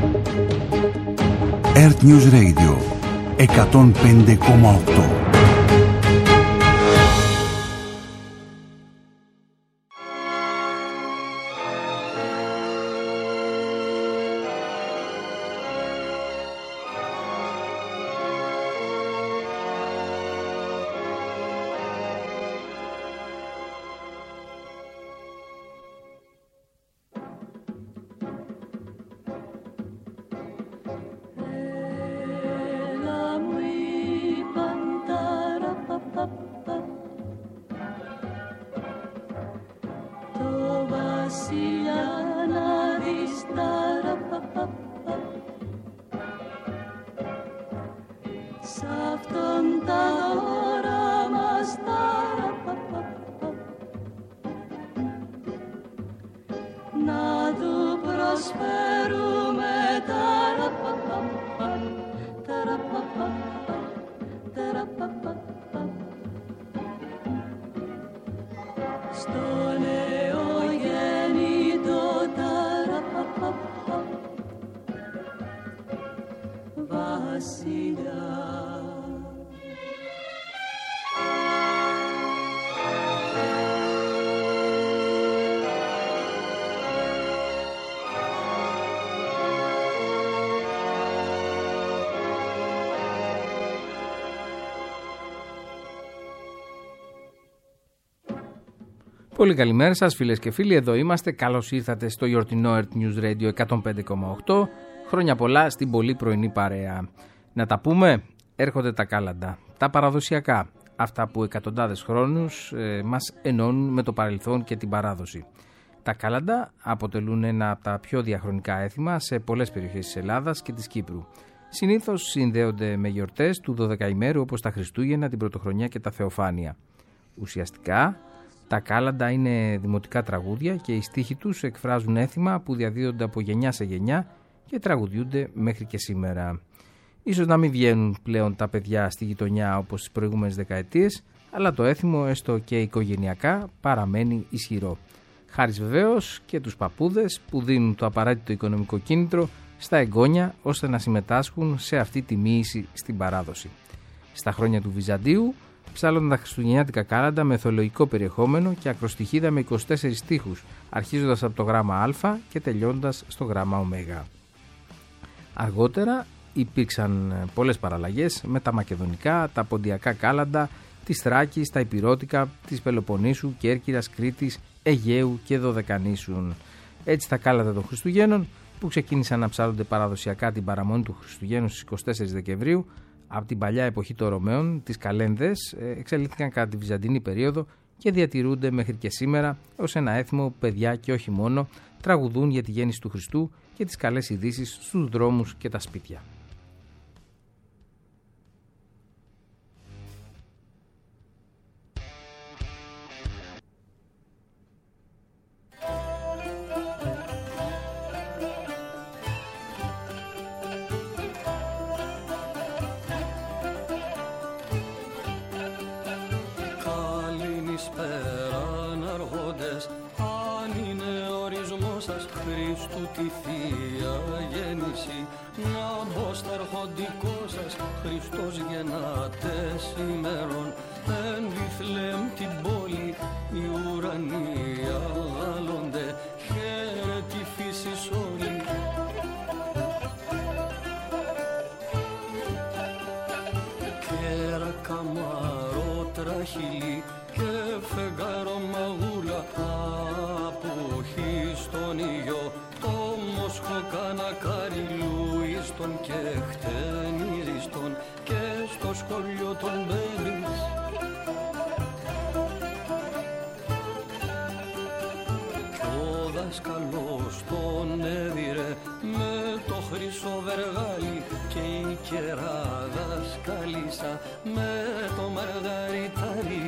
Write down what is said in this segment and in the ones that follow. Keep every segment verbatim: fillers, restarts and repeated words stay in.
Earth News Radio εκατόν πέντε κόμμα οκτώ. Πολύ καλημέρα σας φίλες και φίλοι, εδώ είμαστε, καλώς ήρθατε στο γιορτινό Earth News Radio εκατόν πέντε κόμμα οκτώ, χρόνια πολλά στην πολύ πρωινή παρέα. Να τα πούμε, έρχονται τα κάλαντα, τα παραδοσιακά, αυτά που εκατοντάδες χρόνους ε, μας ενώνουν με το παρελθόν και την παράδοση. Τα κάλαντα αποτελούν ένα από τα πιο διαχρονικά έθιμα σε πολλές περιοχές της Ελλάδας και της Κύπρου. Συνήθως συνδέονται με γιορτές του δωδεκαημέρου όπως τα Χριστούγεννα, την Πρωτοχρονιά και τα Θεοφάνεια. Ουσιαστικά, τα κάλαντα είναι δημοτικά τραγούδια και οι στίχοι τους εκφράζουν έθιμα που διαδίδονται από γενιά σε γενιά και τραγουδιούνται μέχρι και σήμερα. Ίσως να μην βγαίνουν πλέον τα παιδιά στη γειτονιά όπως τις προηγούμενες δεκαετίες, αλλά το έθιμο, έστω και οικογενειακά, παραμένει ισχυρό. Χάρις βεβαίως και τους παππούδες που δίνουν το απαραίτητο οικονομικό κίνητρο στα εγγόνια ώστε να συμμετάσχουν σε αυτή τη μοίηση στην παράδοση. Στα χρόνια του Βυζαντίου ψάλλονταν τα χριστουγεννιάτικα κάλαντα με θεολογικό περιεχόμενο και ακροστιχίδα με είκοσι τέσσερις στίχους, αρχίζοντας από το γράμμα Α και τελειώντας στο γράμμα Ω. Αργότερα υπήρξαν πολλές παραλλαγές με τα μακεδονικά, τα ποντιακά κάλαντα, της Θράκης, τα Υπηρώτικα, της Πελοποννήσου, Κέρκυρας, Κρήτης, Αιγαίου και Δωδεκανήσου. Έτσι τα κάλαντα των Χριστουγέννων, που ξεκίνησαν να ψάλλονται παραδοσιακά την παραμονή του Χριστουγέννου στις εικοστή τέταρτη Δεκεμβρίου, από την παλιά εποχή των Ρωμαίων, τις καλένδες, εξελίχθηκαν κατά τη Βυζαντινή περίοδο και διατηρούνται μέχρι και σήμερα ως ένα έθιμο που παιδιά και όχι μόνο τραγουδούν για τη γέννηση του Χριστού και τις καλές ειδήσεις στους δρόμους και τα σπίτια. Χριστού τη Θεία Γέννηση, να μπω στα αρχοντικό σας, Χριστός γεννάτες ημέρων, εν Βιθλεέμ την πόλη, οι ουρανοί αγάλλονται, χαίρε τη φύση όλη. Κέρα καμαρό τραχυλί και φεγγάρο μαγούλα, αποχή στον ήλιο, το μόσχο κανακάρι λουίστον και χτενίζιστον και στο σχολείο των μπέλης. Κι ο δάσκαλος τον έδιρε με το χρυσό βεργάλι και η κερά δασκαλίσα με το μαργαριτάρι.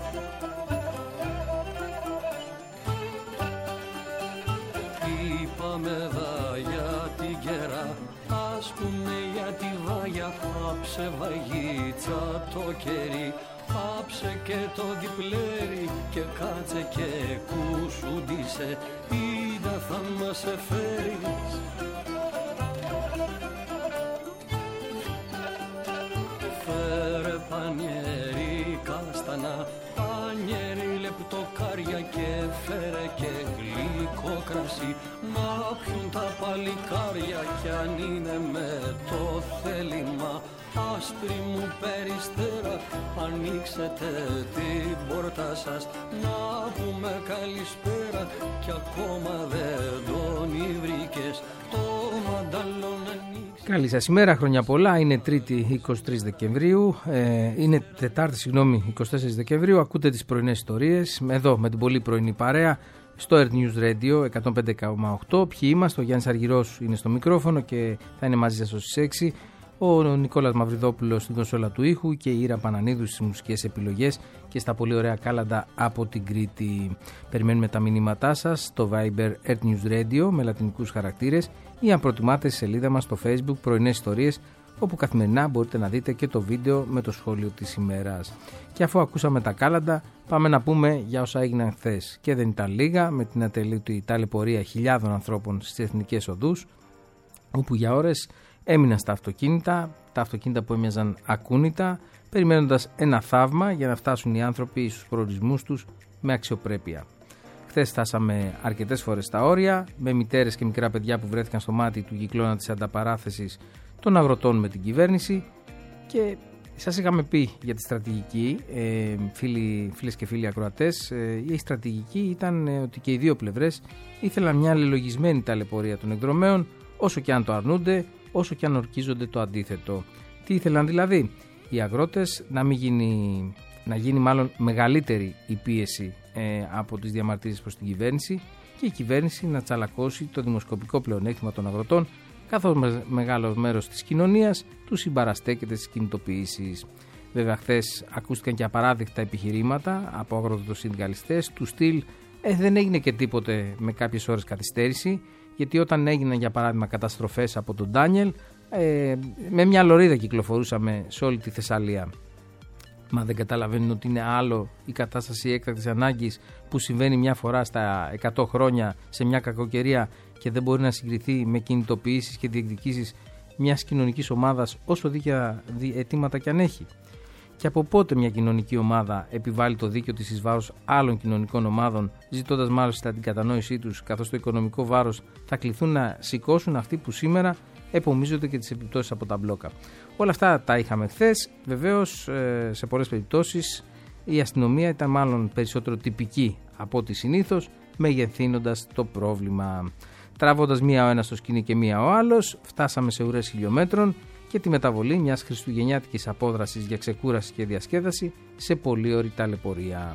Είπαμε δα για την κερά, ας πούμε για τη βάγια, άψε βαγίτσα το κερί, άψε και το διπλέρι και κάτσε και κουσουντίσε, είδα θα μας εφέρεις. πανιέρι κάστανα, πανιέρι λεπτοκάρια και φέρε και γλυκό κρασί. Να πιούν τα παλικάρια κι αν είναι με το θέλημα. Άσπρη μου περιστέρα, ανοίξετε την πόρτα σας. Να πούμε καλησπέρα κι ακόμα δεν τον βρήκες. Το μανταλόν ανοίξε. Καλή σας ημέρα, χρόνια πολλά. Είναι Τρίτη εικοστή τρίτη Δεκεμβρίου, ε, είναι Τετάρτη, συγγνώμη, εικοστή τέταρτη Δεκεμβρίου. Ακούτε τις πρωινές ιστορίες εδώ με την πολύ πρωινή παρέα στο Earth News Radio εκατόν πέντε κόμμα οκτώ. Ποιοι είμαστε? Ο Γιάννης Αργυρός είναι στο μικρόφωνο και θα είναι μαζί σας ως τις έξι. Ο Νικόλας Μαυριδόπουλος στην κονσόλα του ήχου και η Ήρα Πανανίδου στις μουσικές επιλογές και στα πολύ ωραία κάλαντα από την Κρήτη. Περιμένουμε τα μηνύματά σας στο Viber Earth News Radio με λατινικούς χαρακτήρες ή αν προτιμάτε στη σελίδα μας στο Facebook Πρωινές Ιστορίες, όπου καθημερινά μπορείτε να δείτε και το βίντεο με το σχόλιο της ημέρας. Και αφού ακούσαμε τα κάλαντα, πάμε να πούμε για όσα έγιναν χθες. Και δεν ήταν λίγα, με την ατελείωτη ταλαιπωρία χιλιάδων ανθρώπων στις εθνικές οδούς, όπου για ώρες έμειναν στα αυτοκίνητα, τα αυτοκίνητα που έμοιαζαν ακούνητα, περιμένοντας ένα θαύμα για να φτάσουν οι άνθρωποι στους προορισμούς τους με αξιοπρέπεια. Χθες φτάσαμε αρκετές φορές στα όρια, με μητέρες και μικρά παιδιά που βρέθηκαν στο μάτι του κυκλώνα της ανταπαράθεσης των αγροτών με την κυβέρνηση. Και σας είχαμε πει για τη στρατηγική, ε, φίλοι, φίλες και φίλοι ακροατές, ε, η στρατηγική ήταν ε, ότι και οι δύο πλευρές ήθελαν μια αλληλογισμένη ταλαιπωρία των εκδρομέων, όσο και αν το αρνούνται, όσο και αν ορκίζονται το αντίθετο. Τι ήθελαν δηλαδή? Οι αγρότες να μην γίνει, να γίνει μάλλον μεγαλύτερη η πίεση ε, από τις διαμαρτυρίες προς την κυβέρνηση και η κυβέρνηση να τσαλακώσει το δημοσκοπικό πλεονέκτημα των αγροτών, καθώς με, μεγάλο μέρος της κοινωνίας τους συμπαραστέκεται στις κινητοποιήσεις. Βέβαια, χθες ακούστηκαν και απαράδεκτα επιχειρήματα από αγροτοσυνδικαλιστές του στυλ ε, δεν έγινε και τίποτε με κάποιες ώρες καθυστέρηση, γιατί όταν έγιναν για παράδειγμα καταστροφές από τον Ντάνιελ, ε, με μια λωρίδα κυκλοφορούσαμε σε όλη τη Θεσσαλία. Μα δεν καταλαβαίνουν ότι είναι άλλο η κατάσταση έκτακτης ανάγκης που συμβαίνει μια φορά στα εκατό χρόνια σε μια κακοκαιρία και δεν μπορεί να συγκριθεί με κινητοποιήσεις και διεκδικήσεις μιας κοινωνικής ομάδας όσο δίκαια αιτήματα κι αν έχει. Και από πότε μια κοινωνική ομάδα επιβάλλει το δίκαιο της εις βάρος άλλων κοινωνικών ομάδων, ζητώντας μάλιστα την κατανόησή τους, καθώς το οικονομικό βάρος θα κληθούν να σηκώσουν αυτοί που σήμερα επομίζονται και τις επιπτώσεις από τα μπλόκα. Όλα αυτά τα είχαμε χθες. Βεβαίως, σε πολλές περιπτώσεις η αστυνομία ήταν μάλλον περισσότερο τυπική από ό,τι συνήθως, μεγεθύνοντας το πρόβλημα. Τραβώντας μία ο ένας στο σκηνή και μία ο άλλος, φτάσαμε σε ουρές χιλιόμετρων και τη μεταβολή μιας χριστουγεννιάτικης απόδρασης για ξεκούραση και διασκέδαση σε πολύ ωρή ταλαιπωρία.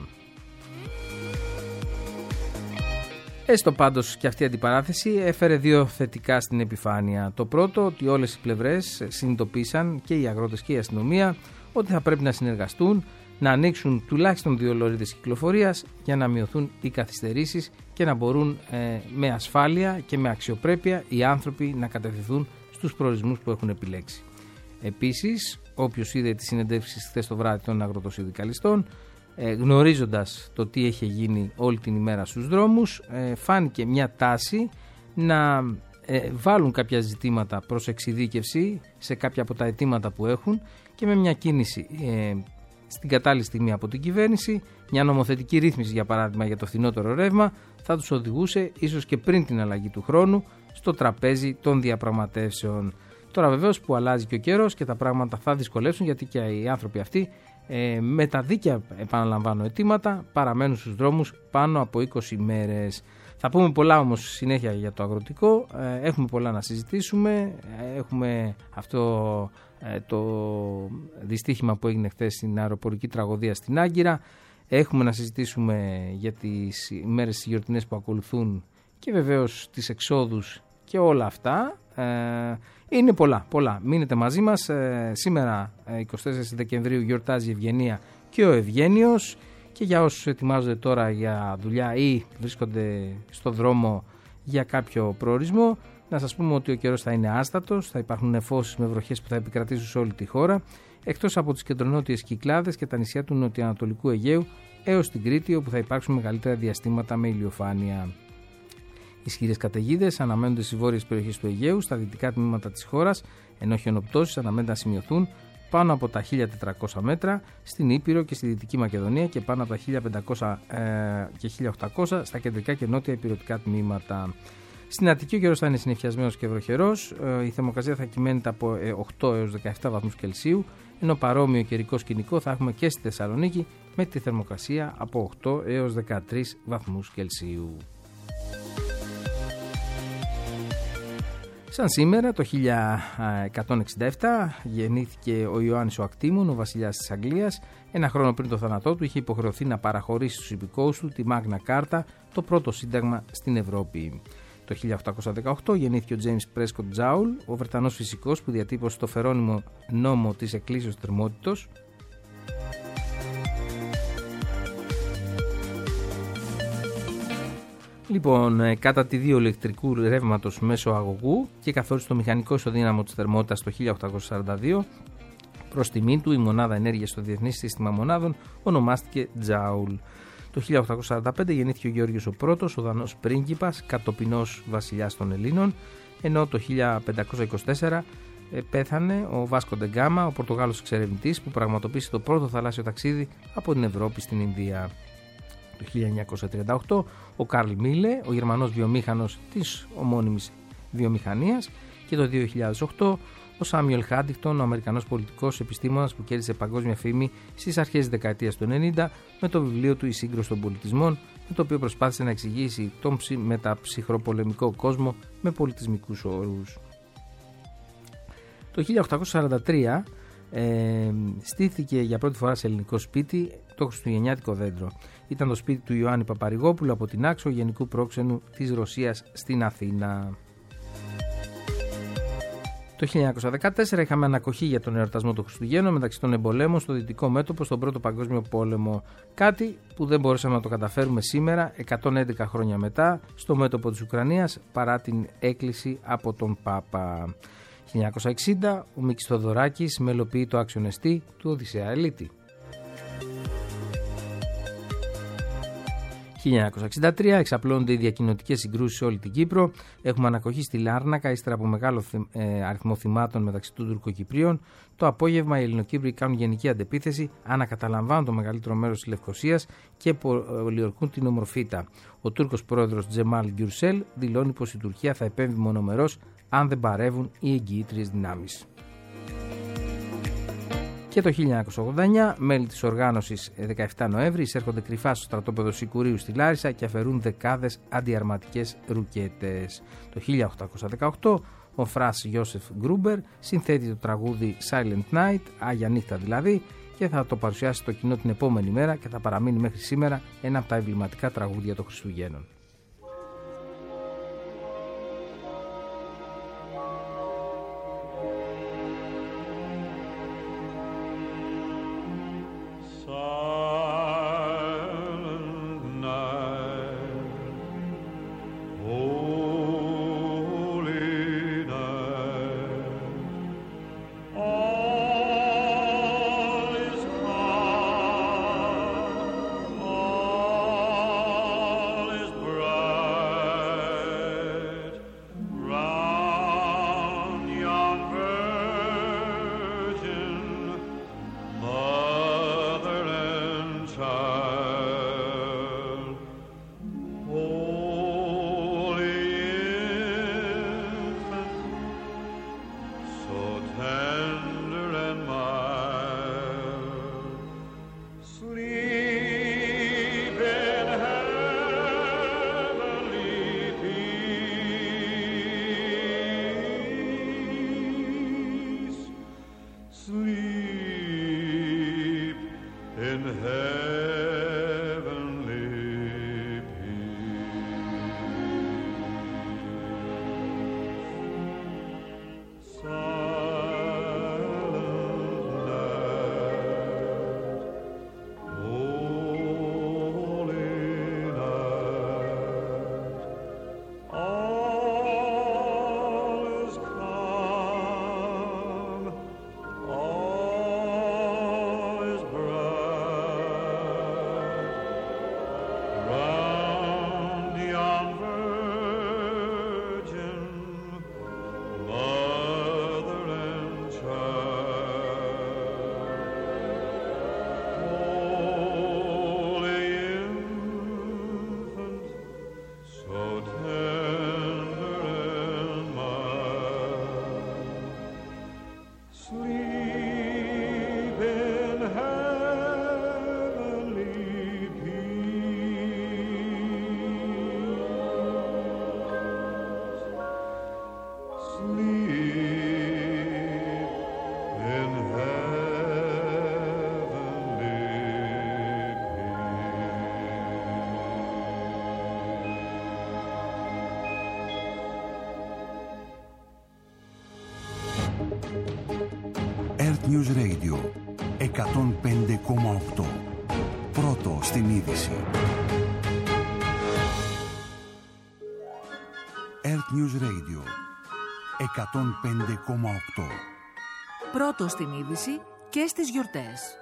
Έστω πάντως και αυτή η αντιπαράθεση έφερε δύο θετικά στην επιφάνεια. Το πρώτο, ότι όλες οι πλευρές συνειδητοποίησαν, και οι αγρότες και η αστυνομία, ότι θα πρέπει να συνεργαστούν, να ανοίξουν τουλάχιστον δύο λωρίδες κυκλοφορίας για να μειωθούν οι καθυστερήσεις και να μπορούν ε, με ασφάλεια και με αξιοπρέπεια οι άνθρωποι να κατευθυνθούν στους προορισμούς που έχουν επιλέξει. Επίσης, όποιος είδε τις συνεντεύξεις χθες το βράδυ των αγροτοσυνδικαλιστών, ε, γνωρίζοντας το τι έχει γίνει όλη την ημέρα στους δρόμους, ε, φάνηκε μια τάση να ε, βάλουν κάποια ζητήματα προς εξειδίκευση σε κάποια από τα αιτήματα που έχουν και με μια κίνηση ε, στην κατάλληλη στιγμή από την κυβέρνηση, μια νομοθετική ρύθμιση για παράδειγμα για το φθηνότερο ρεύμα, θα τους οδηγούσε ίσως και πριν την αλλαγή του χρόνου στο τραπέζι των διαπραγματεύσεων. Τώρα βεβαίως που αλλάζει και ο καιρός και τα πράγματα θα δυσκολεύσουν, γιατί και οι άνθρωποι αυτοί ε, με τα δίκαια, επαναλαμβάνω, αιτήματα παραμένουν στους δρόμους πάνω από είκοσι μέρες. Θα πούμε πολλά όμως συνέχεια για το αγροτικό, ε, έχουμε πολλά να συζητήσουμε, ε, έχουμε αυτό ε, το δυστύχημα που έγινε χθες στην αεροπορική τραγωδία στην Άγκυρα, έχουμε να συζητήσουμε για τις ημέρες γιορτινές που ακολουθούν και βεβαίως τις εξόδους και όλα αυτά. Ε, είναι πολλά, πολλά. Μείνετε μαζί μας. Ε, σήμερα εικοστή τέταρτη Δεκεμβρίου γιορτάζει η Ευγενία και ο Ευγένιος, και για όσους ετοιμάζονται τώρα για δουλειά ή βρίσκονται στο δρόμο για κάποιο προορισμό, να σας πούμε ότι ο καιρός θα είναι άστατος, θα υπάρχουν νεφώσεις με βροχές που θα επικρατήσουν σε όλη τη χώρα, εκτός από τις κεντρονότιες Κυκλάδες και τα νησιά του νοτιοανατολικού Αιγαίου έως την Κρήτη, όπου θα υπάρξουν μεγαλύτερα διαστήματα με ηλιοφάνεια. Ισχυρές καταιγίδες αναμένονται στις βόρειες περιοχές του Αιγαίου, στα δυτικά τμήματα της χώρας, ενώ χιονοπτώσεις αναμένεται να σημειωθούν πάνω από τα χίλια τετρακόσια μέτρα στην Ήπειρο και στη Δυτική Μακεδονία και πάνω από τα χίλια πεντακόσια και χίλια οκτακόσια στα κεντρικά και νότια υπηρετικά τμήματα. Στην Αττική ο καιρός θα είναι συννεφιασμένος και βροχερός, η θερμοκρασία θα κυμαίνεται από οκτώ έως δεκαεπτά βαθμούς Κελσίου, ενώ παρόμοιο καιρικό σκηνικό θα έχουμε και στη Θεσσαλονίκη με τη θερμοκρασία από οκτώ έως δεκατρείς βαθμούς Κελσίου. Σαν σήμερα το χίλια εκατόν εξήντα επτά γεννήθηκε ο Ιωάννης ο Ακτήμων, ο βασιλιάς της Αγγλίας. Ένα χρόνο πριν το θάνατό του είχε υποχρεωθεί να παραχωρήσει στους υπηκόους του τη Μάγνα Κάρτα, το πρώτο σύνταγμα στην Ευρώπη. Το χίλια οκτακόσια δεκαοκτώ γεννήθηκε ο James Prescott Joule, ο Βρετανός φυσικός που διατύπωσε το φερόνιμο νόμο της εκκλήσεως θερμότητος. Λοιπόν, κατά τη δύο ηλεκτρικού ρεύματος μέσω αγωγού και καθόρισε το μηχανικό ισοδύναμο της θερμότητας το χίλια οκτακόσια σαράντα δύο. Προς τιμή του, η μονάδα ενέργειας στο Διεθνές Σύστημα Μονάδων ονομάστηκε Joule. Το χίλια οκτακόσια σαράντα πέντε γεννήθηκε ο Γεώργιος ο Πρώτος, ο Δανός πρίγκιπας, κατοπινός βασιλιάς των Ελλήνων, ενώ το χίλια πεντακόσια είκοσι τέσσερα πέθανε ο Βάσκο ντε Γκάμα, ο Πορτογάλος εξερευνητής που πραγματοποίησε το πρώτο θαλάσσιο ταξίδι από την Ευρώπη στην Ινδία. Το χίλια εννιακόσια τριάντα οκτώ ο Καρλ Μίλε, ο Γερμανός βιομήχανος της ομώνυμης βιομηχανίας, και το δύο χιλιάδες οκτώ ο Σάμιουελ Χάντιγκτον, ο Αμερικανός πολιτικός επιστήμονας που κέρδισε παγκόσμια φήμη στις αρχές της δεκαετίας του ενενήντα με το βιβλίο του «Η σύγκρουση των πολιτισμών», με το οποίο προσπάθησε να εξηγήσει τον μεταψυχροπολεμικό κόσμο με πολιτισμικούς όρους. Το χίλια οκτακόσια σαράντα τρία ε, στήθηκε για πρώτη φορά σε ελληνικό σπίτι το χριστουγεννιάτικο δέντρο. Ήταν το σπίτι του Ιωάννη Παπαρηγόπουλου από την Άξο, γενικού πρόξενου της Ρωσίας στην Αθήνα. Το χίλια εννιακόσια δεκατέσσερα είχαμε ανακοχή για τον εορτασμό των Χριστουγέννων μεταξύ των εμπολέμων στο Δυτικό Μέτωπο στον Πρώτο Παγκόσμιο Πόλεμο. Κάτι που δεν μπορούσαμε να το καταφέρουμε σήμερα, εκατόν έντεκα χρόνια μετά, στο μέτωπο της Ουκρανίας, παρά την έκκληση από τον Πάπα. χίλια εννιακόσια εξήντα ο Μίκης Θοδωράκης μελοποιεί το άξιον εστί του Οδυσσέα Ελίτη. χίλια εννιακόσια εξήντα τρία εξαπλώνονται οι διακοινωτικές συγκρούσεις σε όλη την Κύπρο. Έχουμε ανακοχή στη Λάρνακα ύστερα από μεγάλο ε, αριθμό θυμάτων μεταξύ των Τουρκοκυπρίων. Το απόγευμα οι Ελληνοκύπροι κάνουν γενική αντεπίθεση, ανακαταλαμβάνουν το μεγαλύτερο μέρος της Λευκωσίας και πολιορκούν την Ομορφίτα. Ο Τούρκος πρόεδρος Τζεμάλ Γκιουρσέλ δηλώνει πως η Τουρκία θα επέμβει μονομερός αν δεν παρεύουν οι εγγυήτριες δυνάμεις. Και το χίλια εννιακόσια ογδόντα εννιά, μέλη της οργάνωσης δεκαεπτά Νοέμβρη εισέρχονται κρυφά στο στρατόπεδο Σικουρίου στη Λάρισα και αφαιρούν δεκάδες αντιαρματικές ρουκέτες. Το χίλια οκτακόσια δεκαοκτώ, ο Φρας Ιώσεφ Γκρούμπερ συνθέτει το τραγούδι Silent Night, Άγια Νύχτα δηλαδή, και θα το παρουσιάσει στο κοινό την επόμενη μέρα και θα παραμείνει μέχρι σήμερα ένα από τα εμβληματικά τραγούδια των Χριστουγέννων. Is Earth News Radio εκατόν πέντε κόμμα οκτώ. Πρώτο στην είδηση. Earth News Radio εκατόν πέντε κόμμα οκτώ. Πρώτο στην είδηση και στις γιορτές.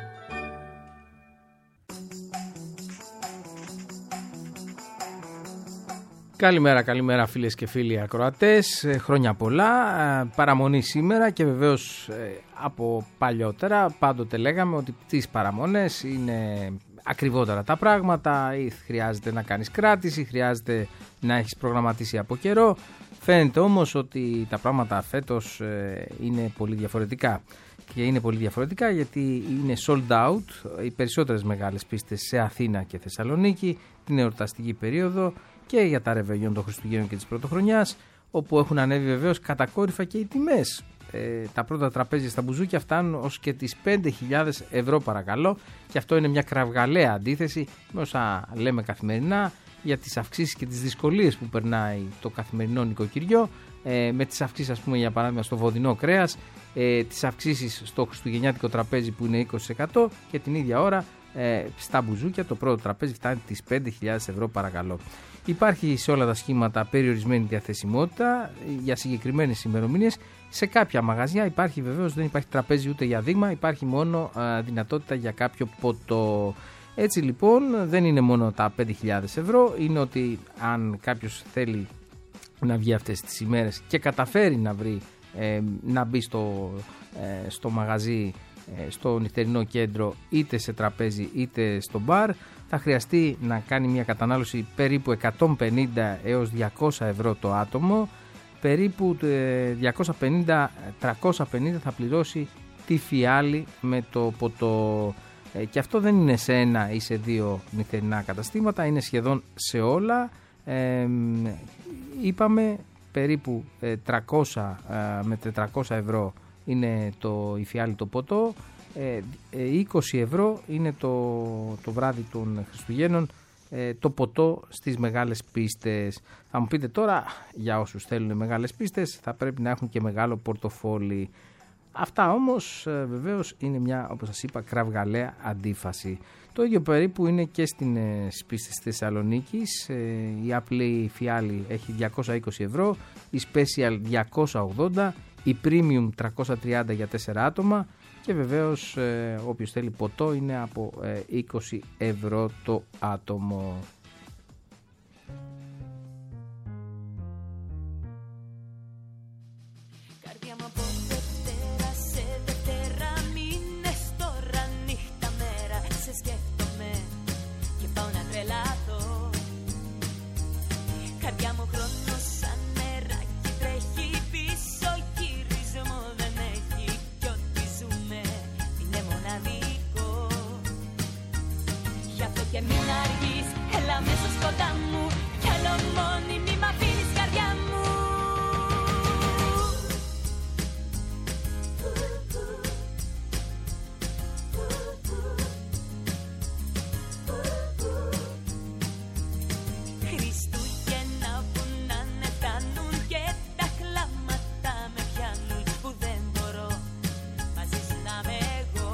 Καλημέρα, καλημέρα φίλες και φίλοι ακροατές, χρόνια πολλά, παραμονή σήμερα και βεβαίως από παλιότερα πάντοτε λέγαμε ότι τις παραμονές είναι ακριβότερα τα πράγματα, ή χρειάζεται να κάνεις κράτηση, χρειάζεται να έχεις προγραμματίσει από καιρό. Φαίνεται όμως ότι τα πράγματα φέτος είναι πολύ διαφορετικά. Και είναι πολύ διαφορετικά γιατί είναι sold out οι περισσότερες μεγάλες πίστες σε Αθήνα και Θεσσαλονίκη την εορταστική περίοδο και για τα ρεβεγιόν των Χριστουγέννων και της Πρωτοχρονιάς, όπου έχουν ανέβει βεβαίως κατακόρυφα και οι τιμές. Ε, τα πρώτα τραπέζια στα μπουζούκια φτάνουν ως και τις πέντε χιλιάδες ευρώ παρακαλώ, και αυτό είναι μια κραυγαλαία αντίθεση με όσα λέμε καθημερινά για τις αυξήσεις και τις δυσκολίες που περνάει το καθημερινό νοικοκυριό, ε, με τις αυξήσεις, ας πούμε, για παράδειγμα στο βοδινό κρέας, ε, τις αυξήσεις στο χριστουγεννιάτικο τραπέζι που είναι είκοσι τοις εκατό, και την ίδια ώρα ε, στα μπουζούκια το πρώτο τραπέζι φτάνει τις πέντε χιλιάδες ευρώ παρακαλώ. Υπάρχει σε όλα τα σχήματα περιορισμένη διαθεσιμότητα για συγκεκριμένες ημερομηνίες. Σε κάποια μαγαζιά υπάρχει βεβαίως, δεν υπάρχει τραπέζι ούτε για δείγμα, υπάρχει μόνο α, δυνατότητα για κάποιο ποτό. Έτσι λοιπόν δεν είναι μόνο τα πέντε χιλιάδες ευρώ, είναι ότι αν κάποιος θέλει να βγει αυτές τις ημέρες και καταφέρει να βρει, ε, να μπει στο, ε, στο μαγαζί, ε, στο νυχτερινό κέντρο, είτε σε τραπέζι είτε στο μπαρ, θα χρειαστεί να κάνει μια κατανάλωση περίπου εκατόν πενήντα έως διακόσια ευρώ το άτομο, περίπου διακόσια πενήντα με τριακόσια πενήντα θα πληρώσει τη φιάλη με το ποτό. Και αυτό δεν είναι σε ένα ή σε δύο νυχτερινά καταστήματα, είναι σχεδόν σε όλα. Ε, είπαμε περίπου τριακόσια με τετρακόσια ευρώ είναι το η φιάλη το ποτό, είκοσι ευρώ είναι το, το βράδυ των Χριστουγέννων το ποτό στις μεγάλες πίστες. Θα μου πείτε τώρα, για όσους θέλουν μεγάλες πίστες θα πρέπει να έχουν και μεγάλο πορτοφόλι. Αυτά όμως βεβαίως είναι μια, όπως σας είπα, κραυγαλαία αντίφαση. Το ίδιο περίπου είναι και στις πίστες της Θεσσαλονίκης. Η απλή φιάλη έχει διακόσια είκοσι ευρώ, η special διακόσια ογδόντα, η premium τριακόσια τριάντα για τέσσερα άτομα, και βεβαίως ε, όποιος θέλει ποτό είναι από ε, είκοσι ευρώ το άτομο. Και μην αργείς, έλα μέσα σκοτά μου, κι άλλο μόνη μη μ' αφήνεις καρδιά μου. Χριστούγεννα που να ναι φτάνουν και τα κλάματα με πιάνουν, που δεν μπορώ μαζί σου να είμαι εγώ.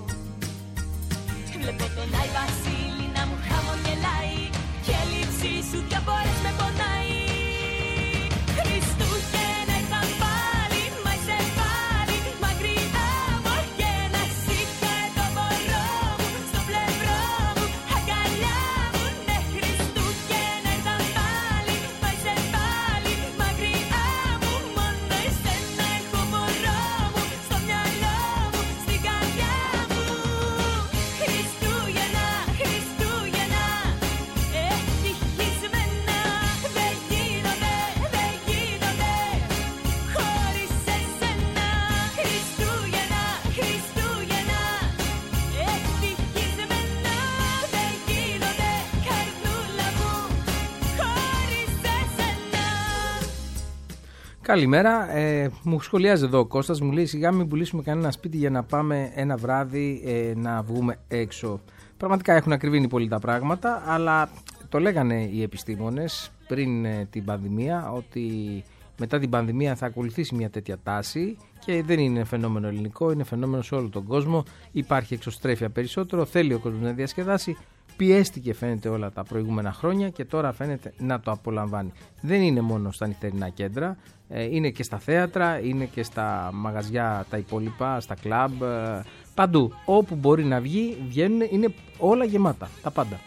Βλέπω τον Άι Βασίλη να μου χαμογελάει και η λήψη σου δυο φορές με πονάει. Χριστούγεννα ήρθαν πάλι, μα είσαι πάλι μακριά μου, και να εσύ και το μωρό μου στο πλευρό μου, αγκαλιά μου. Ναι, Χριστούγεννα ήρθαν πάλι, μα είσαι πάλι μακριά μου, μόνο εσένα έχω μωρό μου στο μυαλό μου, στην καρδιά μου. Χριστούγεννα, Χριστούγεννα, ευτυχισμένα δεν γίνονται, δεν γίνονται χωρίς εσένα. Χριστούγεννα, Χριστούγεννα, ευτυχισμένα δεν γίνονται, καρδούλα μου, χωρίς εσένα. Καλημέρα, ε, μου σχολιάζει εδώ ο Κώστας, μου λέει σιγά μην πουλήσουμε κανένα σπίτι για να πάμε ένα βράδυ ε, να βγούμε έξω. Πραγματικά έχουν ακριβήνει πολύ τα πράγματα, αλλά το λέγανε οι επιστήμονες πριν ε, την πανδημία ότι μετά την πανδημία θα ακολουθήσει μια τέτοια τάση και δεν είναι φαινόμενο ελληνικό, είναι φαινόμενο σε όλο τον κόσμο. Υπάρχει εξωστρέφεια περισσότερο, θέλει ο κόσμος να διασκεδάσει. Πιέστηκε φαίνεται όλα τα προηγούμενα χρόνια και τώρα φαίνεται να το απολαμβάνει. Δεν είναι μόνο στα νυχτερινά κέντρα, είναι και στα θέατρα, είναι και στα μαγαζιά τα υπόλοιπα, στα κλαμπ, παντού. Όπου μπορεί να βγει, βγαίνουν, είναι όλα γεμάτα, τα πάντα.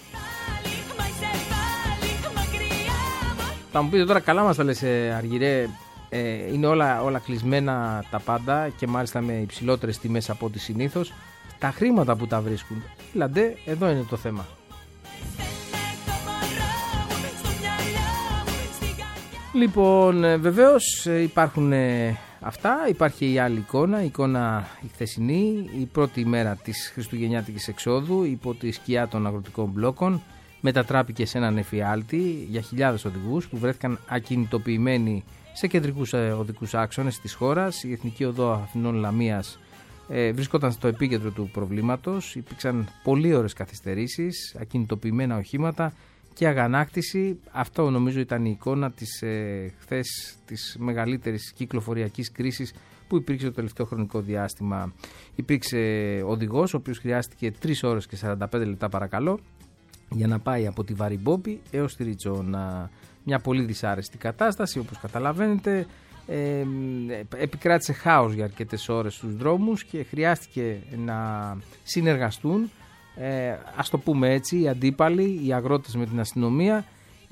Θα μου πείτε τώρα, καλά μας τα λες Αργυρέ, ε, είναι όλα, όλα κλεισμένα τα πάντα και μάλιστα με υψηλότερες τιμές από ό,τι συνήθως. Τα χρήματα που τα βρίσκουν, δηλαδή εδώ είναι το θέμα. Λοιπόν, βεβαίως υπάρχουν αυτά, υπάρχει η άλλη εικόνα, η εικόνα η χθεσινή, η πρώτη ημέρα της χριστουγεννιάτικης εξόδου υπό τη σκιά των αγροτικών μπλόκων. Μετατράπηκε σε έναν εφιάλτη για χιλιάδες οδηγούς που βρέθηκαν ακινητοποιημένοι σε κεντρικούς οδικούς άξονες της χώρας. Η Εθνική Οδό Αθηνών Λαμίας ε, βρισκόταν στο επίκεντρο του προβλήματος. Υπήρξαν πολύ ώρες καθυστερήσεις, ακινητοποιημένα οχήματα και αγανάκτηση. Αυτό νομίζω ήταν η εικόνα της ε, χθες της μεγαλύτερης κυκλοφοριακής κρίσης που υπήρξε το τελευταίο χρονικό διάστημα. Υπήρξε οδηγός ο οποίος χρειάστηκε τρεις ώρες και σαράντα πέντε λεπτά παρακαλώ για να πάει από τη Βαριμπόπη έως τη Ριτσόνα. Μια πολύ δυσάρεστη κατάσταση, όπως καταλαβαίνετε. Ε, επικράτησε χάος για αρκετές ώρες στους δρόμους και χρειάστηκε να συνεργαστούν, ε, ας το πούμε έτσι, οι αντίπαλοι, οι αγρότες με την αστυνομία,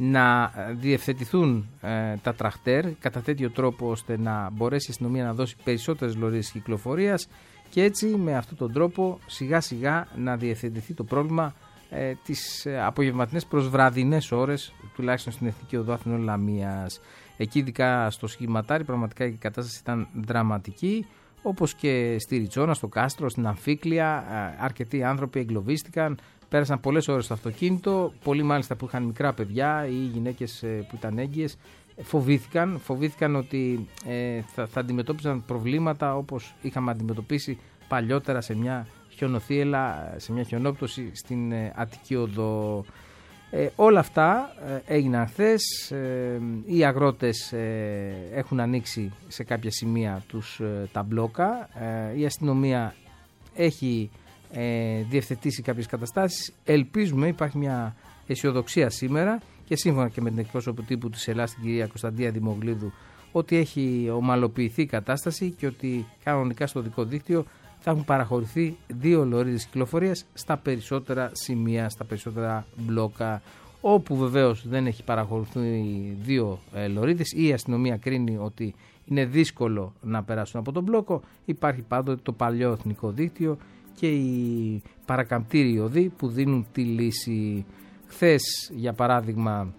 να διευθετηθούν ε, τα τραχτέρ κατά τέτοιο τρόπο ώστε να μπορέσει η αστυνομία να δώσει περισσότερες λωρίδες κυκλοφορίας και έτσι με αυτόν τον τρόπο σιγά σιγά να διευθετηθεί το πρόβλημα ε, τις ε, απογευματινές προς βραδινές ώρες, τουλάχιστον στην Εθνική Οδό Αθηνών Λαμίας. Εκεί ειδικά στο σχηματάρι πραγματικά η κατάσταση ήταν δραματική, όπως και στη Ριτσόνα, στο Κάστρο, στην Αμφίκλεια. ε, αρκετοί άνθρωποι εγκλωβίστηκαν, πέρασαν πολλές ώρες στο αυτοκίνητο, πολλοί μάλιστα που είχαν μικρά παιδιά ή γυναίκες ε, που ήταν έγκυες φοβήθηκαν, φοβήθηκαν ότι ε, θα, θα αντιμετώπιζαν προβλήματα όπως είχαμε αντιμετωπίσει παλιότερα σε μια χιονοθύελα, σε μια χιονόπτωση στην ε, Αττική Οδό. Ε, όλα αυτά ε, έγιναν χθες. Ε, οι αγρότες ε, έχουν ανοίξει σε κάποια σημεία τους, ε, τα μπλόκα. Ε, η αστυνομία έχει ε, διευθετήσει κάποιες καταστάσεις. Ελπίζουμε, υπάρχει μια αισιοδοξία σήμερα και σύμφωνα και με την εκπρόσωπο τύπου της Ελλάδας, την κυρία Κωνσταντία Δημογλίδου, ότι έχει ομαλοποιηθεί η κατάσταση και ότι κανονικά στο οδικό δίκτυο θα έχουν παραχωρηθεί δύο λωρίδες κυκλοφορίας στα περισσότερα σημεία, στα περισσότερα μπλόκα. Όπου βεβαίως δεν έχει παραχωρηθεί δύο ε, λωρίδες ή η αστυνομία κρίνει ότι είναι δύσκολο να περάσουν από τον μπλόκο, υπάρχει πάντοτε το παλιό εθνικό δίκτυο και οι παρακαμπτήριοι οδοί που δίνουν τη λύση. Χθες, για παράδειγμα,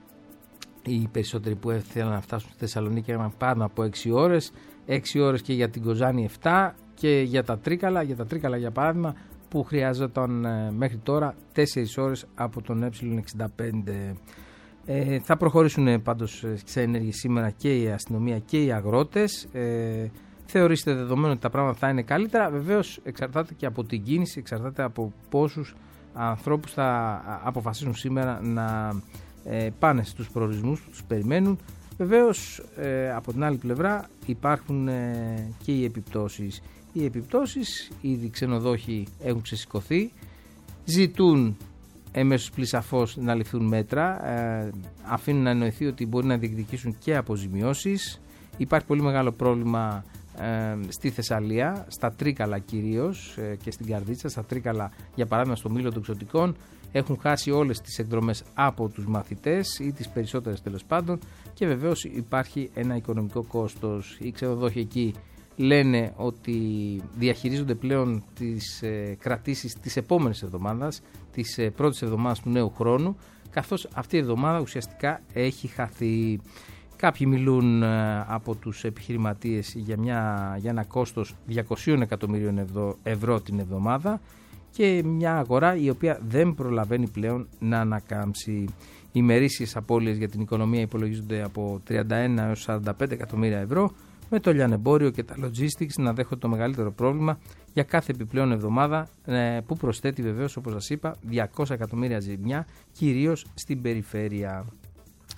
οι περισσότεροι που ήθελαν να φτάσουν στη Θεσσαλονίκη έκαναν πάνω από έξι ώρες, έξι ώρες και για την Κοζάνη επτά και για τα Τρίκαλα, για τα Τρίκαλα για παράδειγμα που χρειάζονταν ε, μέχρι τώρα τέσσερις ώρες από τον ε εξήντα πέντε. Ε, θα προχωρήσουν πάντως σε ενέργειες σήμερα και η αστυνομία και οι αγρότες. Ε, θεωρήστε δεδομένο ότι τα πράγματα θα είναι καλύτερα. Βεβαίως εξαρτάται και από την κίνηση, εξαρτάται από πόσους ανθρώπους θα αποφασίσουν σήμερα να ε, πάνε στους προορισμούς που τους περιμένουν. Βεβαίως ε, από την άλλη πλευρά υπάρχουν ε, και οι επιπτώσεις. Οι επιπτώσεις, ήδη ξενοδόχοι έχουν ξεσηκωθεί, ζητούν εμέσως πλησαφώς να ληφθούν μέτρα, ε, αφήνουν να εννοηθεί ότι μπορεί να διεκδικήσουν και αποζημιώσεις. Υπάρχει πολύ μεγάλο πρόβλημα ε, στη Θεσσαλία, στα Τρίκαλα κυρίως ε, και στην Καρδίτσα. Στα Τρίκαλα, για παράδειγμα, στο Μήλο των Ξωτικών έχουν χάσει όλες τις εκδρομές από τους μαθητές ή τις περισσότερες τέλος πάντων και βεβαίως υπάρχει ένα οικονομικό κόστος. Οι ξενοδόχοι εκεί λένε ότι διαχειρίζονται πλέον τις ε, κρατήσεις της επόμενης εβδομάδας, της ε, πρώτης εβδομάδας του νέου χρόνου, καθώς αυτή η εβδομάδα ουσιαστικά έχει χαθεί. Κάποιοι μιλούν ε, από τους επιχειρηματίες για, μια, για ένα κόστος διακόσια εκατομμυρίων ευρώ, ευρώ την εβδομάδα και μια αγορά η οποία δεν προλαβαίνει πλέον να ανακάμψει. Οι ημερήσιες απώλειες για την οικονομία υπολογίζονται από τριάντα ένα έως σαράντα πέντε εκατομμύρια ευρώ, με το λιανεμπόριο και τα logistics να δέχονται το μεγαλύτερο πρόβλημα για κάθε επιπλέον εβδομάδα, που προσθέτει βεβαίως, όπως σας είπα, διακόσια εκατομμύρια ζημιά, κυρίως στην περιφέρεια.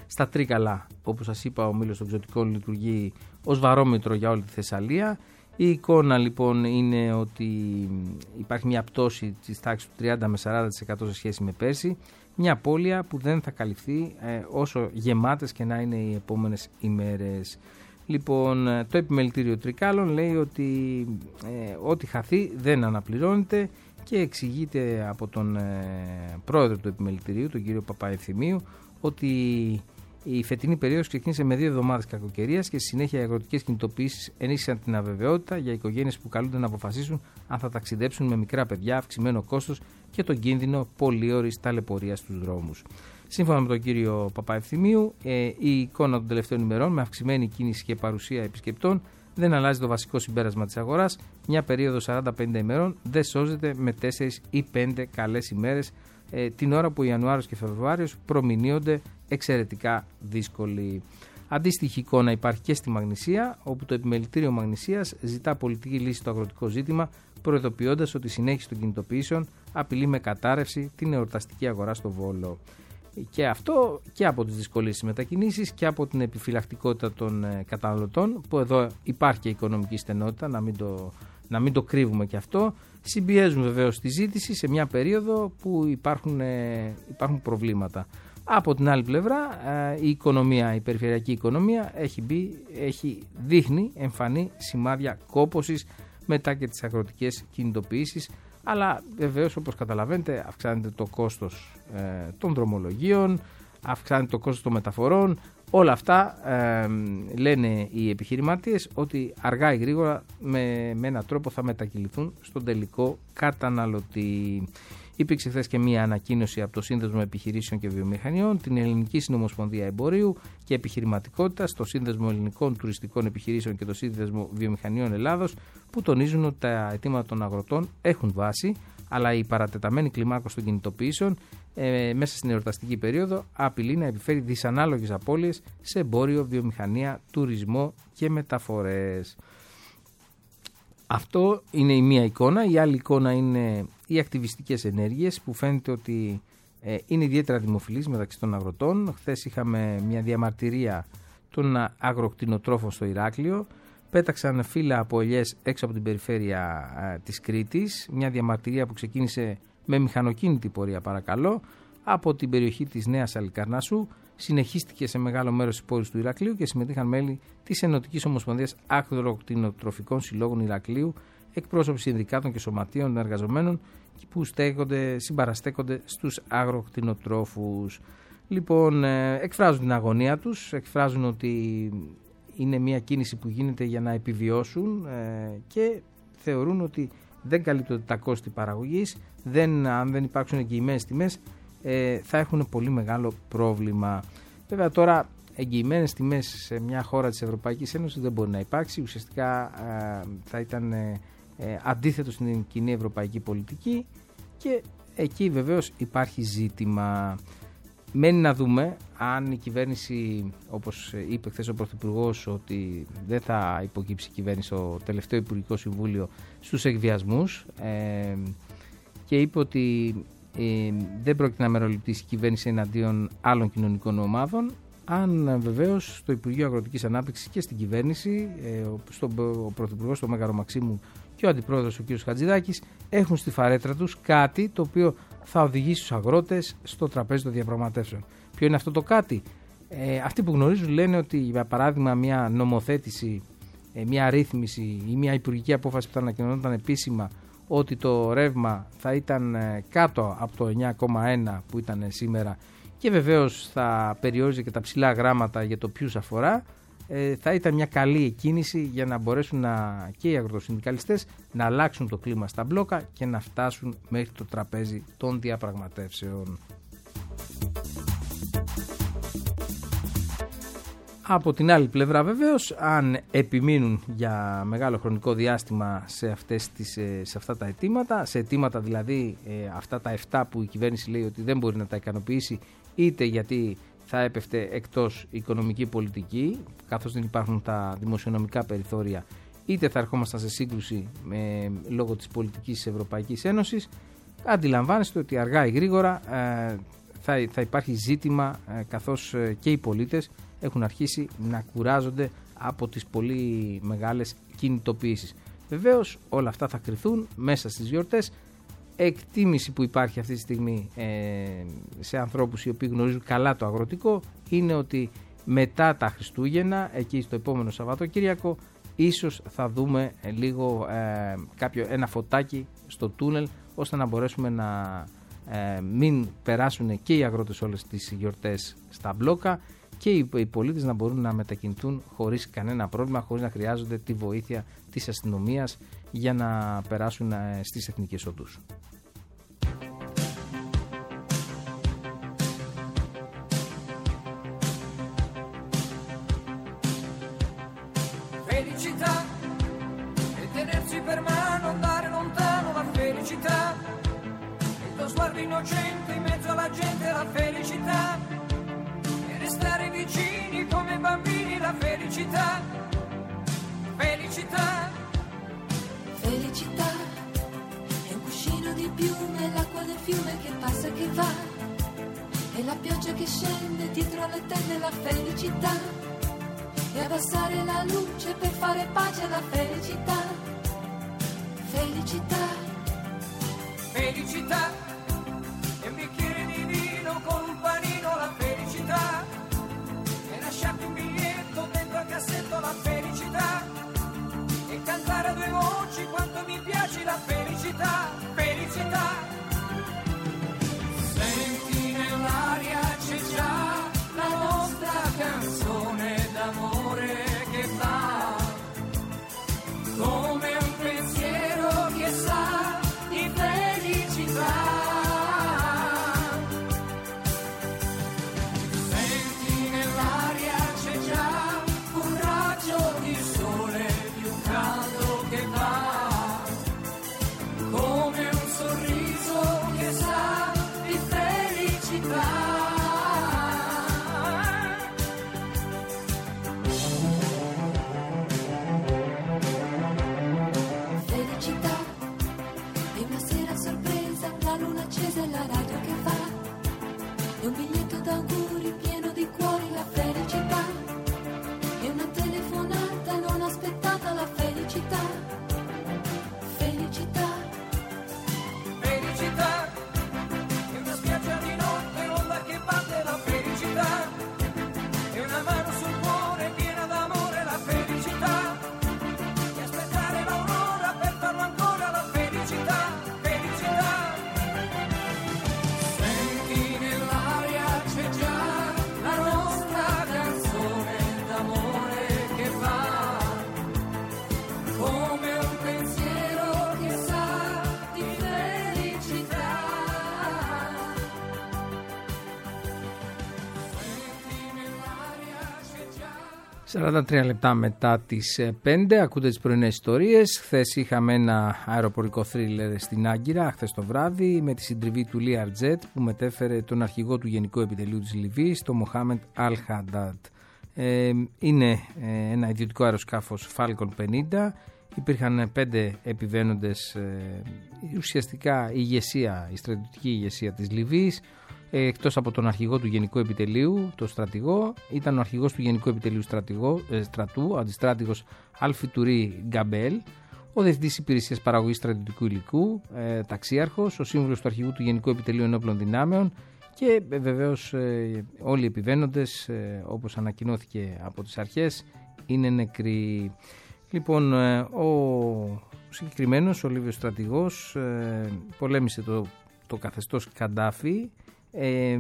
Στα Τρίκαλα, όπως σας είπα, ο Μήλος των Ξωτικών λειτουργεί ως βαρόμετρο για όλη τη Θεσσαλία. Η εικόνα λοιπόν είναι ότι υπάρχει μια πτώση της τάξης του τριάντα με σαράντα τοις εκατό σε σχέση με πέρσι. Μια απώλεια που δεν θα καλυφθεί ε, όσο γεμάτες και να είναι οι επόμενες ημέρες. Λοιπόν, το επιμελητήριο Τρικάλων λέει ότι ε, ό,τι χαθεί δεν αναπληρώνεται και εξηγείται από τον ε, πρόεδρο του επιμελητηρίου, τον κύριο Παπαευθυμίου, ότι η φετινή περίοδος ξεκίνησε με δύο εβδομάδες κακοκαιρίας και στη συνέχεια οι αγροτικές κινητοποιήσεις ενίσχυσαν την αβεβαιότητα για οικογένειες που καλούνται να αποφασίσουν αν θα ταξιδέψουν με μικρά παιδιά, αυξημένο κόστος και τον κίνδυνο πολύωρης ταλαιπωρίας στους δρόμους. Σύμφωνα με τον κύριο Παπαευθυμίου, ε, η εικόνα των τελευταίων ημερών με αυξημένη κίνηση και παρουσία επισκεπτών δεν αλλάζει το βασικό συμπέρασμα της αγοράς. Μια περίοδο σαράντα πενήντα ημερών δεν σώζεται με τέσσερις ή πέντε καλές ημέρες, ε, την ώρα που Ιανουάριος και Φεβρουάριος προμηνύονται εξαιρετικά δύσκολοι. Αντίστοιχη εικόνα υπάρχει και στη Μαγνησία, όπου το επιμελητήριο Μαγνησίας ζητά πολιτική λύση στο αγροτικό ζήτημα, προειδοποιώντας ότι η συνέχιση των κινητοποιήσεων απειλεί με κατάρρευση την εορταστική αγορά στο Βόλο. Και αυτό και από τις δυσκολίες της μετακινήσεις και από την επιφυλακτικότητα των ε, καταναλωτών, που εδώ υπάρχει και οικονομική στενότητα, να μην το, να μην το κρύβουμε και αυτό, συμπιέζουν βεβαίως τη ζήτηση σε μια περίοδο που υπάρχουν, ε, υπάρχουν προβλήματα. Από την άλλη πλευρά, ε, η οικονομία, η περιφερειακή οικονομία έχει, μπει, έχει δείχνει εμφανή σημάδια κόπωσης μετά και τις αγροτικές κινητοποιήσεις. Αλλά βεβαίως, όπως καταλαβαίνετε, αυξάνεται το κόστος ε, των δρομολογίων, αυξάνεται το κόστος των μεταφορών. Όλα αυτά ε, λένε οι επιχειρηματίες ότι αργά ή γρήγορα με, με έναν τρόπο θα μετακυληθούν στον τελικό καταναλωτή. Υπήρξε χθες και μία ανακοίνωση από το Σύνδεσμο Επιχειρήσεων και Βιομηχανιών, την Ελληνική Συνομοσπονδία Εμπορίου και Επιχειρηματικότητας, το Σύνδεσμο Ελληνικών Τουριστικών Επιχειρήσεων και το Σύνδεσμο Βιομηχανιών Ελλάδος, που τονίζουν ότι τα αιτήματα των αγροτών έχουν βάση, αλλά η παρατεταμένη κλιμάκωση των κινητοποιήσεων ε, μέσα στην εορταστική περίοδο απειλεί να επιφέρει δυσανάλογες απώλειες σε εμπόριο, βιομηχανία, τουρισμό και μεταφορές. Αυτό είναι η μία εικόνα. Η άλλη εικόνα είναι οι ακτιβιστικές ενέργειες, που φαίνεται ότι ε, είναι ιδιαίτερα δημοφιλείς μεταξύ των αγροτών. Χθες είχαμε μια διαμαρτυρία των αγροκτηνοτρόφων στο Ηράκλειο. Πέταξαν φύλλα από ελιές έξω από την περιφέρεια ε, της Κρήτης. Μια διαμαρτυρία που ξεκίνησε με μηχανοκίνητη πορεία, παρακαλώ, από την περιοχή της Νέας Αλικαρνασσού. Συνεχίστηκε σε μεγάλο μέρος της πόλης του Ηρακλείου και συμμετείχαν μέλη της Ενωτικής Ομοσπονδίας Αγροκτηνοτροφικών Συλλόγων Ηρακλείου, εκπρόσωποι συνδικάτων και σωματείων των εργαζομένων που στέκονται, συμπαραστέκονται στους αγροκτηνοτρόφους. Λοιπόν, εκφράζουν την αγωνία τους, εκφράζουν ότι είναι μια κίνηση που γίνεται για να επιβιώσουν και θεωρούν ότι δεν καλύπτονται τα κόστη παραγωγής, δεν, αν δεν υπάρξουν εγγυημένες τιμές, θα έχουν πολύ μεγάλο πρόβλημα. Βέβαια τώρα εγγυημένες τιμές σε μια χώρα της Ευρωπαϊκής Ένωσης δεν μπορεί να υπάρξει. Ουσιαστικά θα ήταν αντίθετο στην κοινή ευρωπαϊκή πολιτική και εκεί βεβαίως υπάρχει ζήτημα. Μένει να δούμε αν η κυβέρνηση, όπως είπε χθες ο Πρωθυπουργός, ότι δεν θα υποκύψει η κυβέρνηση στο τελευταίο Υπουργικό Συμβούλιο στους εκβιασμούς, ε, και είπε ότι ε, δεν πρόκειται να μεροληπτήσει η κυβέρνηση εναντίον άλλων κοινωνικών ομάδων, αν βεβαίως στο Υπουργείο Αγροτικής Ανάπτυξης και στην κυβέρνηση, ε, στον, ο Πρωθυπουργός, τον Μέγαρο Μαξίμου, και ο Αντιπρόεδρος, ο κ. Χατζηδάκης, έχουν στη φαρέτρα τους κάτι το οποίο θα οδηγήσει τους αγρότες στο τραπέζι των διαπραγματεύσεων. Ποιο είναι αυτό το κάτι? Ε, αυτοί που γνωρίζουν λένε ότι, για παράδειγμα, μια νομοθέτηση, ε, μια ρύθμιση ή μια υπουργική απόφαση που θα ανακοινωνόταν επίσημα ότι το ρεύμα θα ήταν ε, κάτω από το εννιά κόμμα ένα που ήταν σήμερα, και βεβαίως θα περιόριζε και τα ψηλά γράμματα για το ποιους αφορά, ε, θα ήταν μια καλή εκκίνηση για να μπορέσουν να, και οι αγροτοσυνδικαλιστές να αλλάξουν το κλίμα στα μπλόκα και να φτάσουν μέχρι το τραπέζι των διαπραγματεύσεων. Από την άλλη πλευρά βεβαίως, αν επιμείνουν για μεγάλο χρονικό διάστημα σε, αυτές τις, σε αυτά τα αιτήματα, σε αιτήματα δηλαδή ε, αυτά τα εφτά που η κυβέρνηση λέει ότι δεν μπορεί να τα ικανοποιήσει, είτε γιατί θα έπεφτε εκτός οικονομική πολιτική, καθώς δεν υπάρχουν τα δημοσιονομικά περιθώρια, είτε θα ερχόμασταν σε σύγκρουση με, λόγω της πολιτικής της Ευρωπαϊκής Ένωσης, αντιλαμβάνεστε ότι αργά ή γρήγορα ε, θα, θα υπάρχει ζήτημα, καθώς και οι πολίτες έχουν αρχίσει να κουράζονται από τις πολύ μεγάλες κινητοποιήσεις. Βεβαίως όλα αυτά θα κριθούν μέσα στις γιορτές. Εκτίμηση που υπάρχει αυτή τη στιγμή ε, σε ανθρώπους οι οποίοι γνωρίζουν καλά το αγροτικό είναι ότι μετά τα Χριστούγεννα, εκεί στο επόμενο Σαββατοκύριακο, ίσως θα δούμε λίγο ε, κάποιο, ένα φωτάκι στο τούνελ, ώστε να μπορέσουμε να ε, μην περάσουν και οι αγρότες όλες τις γιορτές στα μπλόκα και οι, οι πολίτες να μπορούν να μετακινηθούν χωρίς κανένα πρόβλημα, χωρίς να χρειάζονται τη βοήθεια της αστυνομίας για να περάσουν ε, στις εθνικές οδούς. Felicità e tenersi per mano, andare lontano, la felicità, il tuo sguardo innocente in mezzo alla gente, la felicità, e restare vicini come bambini, la felicità, felicità, Felicità è un cuscino di piume, l'acqua del fiume che passa e che va, e la pioggia che scende dietro le tende, la felicità, e abbassare la luce per fare pace, la felicità, felicità, felicità, e un bicchiere di vino con un panino, la felicità, e lasciarti un biglietto dentro al cassetto, la felicità, e cantare a due voci quanto mi piace, la felicità, felicità. Senti nell'aria c'è già la nostra canzone d'amore che va, come un pensiero che sa di felicità. Senti nell'aria c'è già un raggio di sole più caldo che va, come un sorriso che sa di felicità. felicità, è una sera a sorpresa, la luna accesa e la radio che fa, è un biglietto d'auguri pieno di cuori, la felicità, è una telefonata non aspettata, la felicità, felicità, Felicità, è una spiaggia di notte, l'onda che batte, la felicità, è una mano sul cuore piena d'amore, la felicità, e aspettare l'aurora per farlo ancora, la felicità, felicità. Senti nell'aria c'è già la nostra canzone d'amore che va, come un pensiero che sa di felicità. Senti nell'aria c'è già. σαράντα τρία λεπτά μετά τις πέντε ακούτε τις πρωινές ιστορίες. Χθες είχαμε ένα αεροπορικό θρίλερ στην Άγκυρα, χθες το βράδυ, με τη συντριβή του Learjet που μετέφερε τον αρχηγό του Γενικού Επιτελείου της Λιβύης, τον Μοχάμεντ Αλ-Χαντάντ. Ε, είναι ε, ένα ιδιωτικό αεροσκάφος Falcon πενήντα. Υπήρχαν πέντε επιβαίνοντες, ε, ουσιαστικά η ηγεσία, η στρατιωτική ηγεσία της Λιβύης. Εκτός από τον αρχηγό του Γενικού Επιτελείου, τον στρατηγό, ήταν ο αρχηγός του Γενικού Επιτελείου στρατηγό, ε, στρατού, ο αντιστράτηγος Αλφιτουρί Γκαμπέλ, ο διευθυντής υπηρεσίας παραγωγής στρατιωτικού υλικού, ε, ταξίαρχος, ο σύμβουλος του αρχηγού του Γενικού Επιτελείου Ενόπλων Δυνάμεων και ε, βεβαίως ε, όλοι οι επιβαίνοντες, ε, όπως ανακοινώθηκε από τις αρχές, είναι νεκροί. Λοιπόν, ε, ο συγκεκριμένος, ο Λίβιος στρατηγός, ε, πολέμησε το, το καθεστώς Καντάφη. Ε,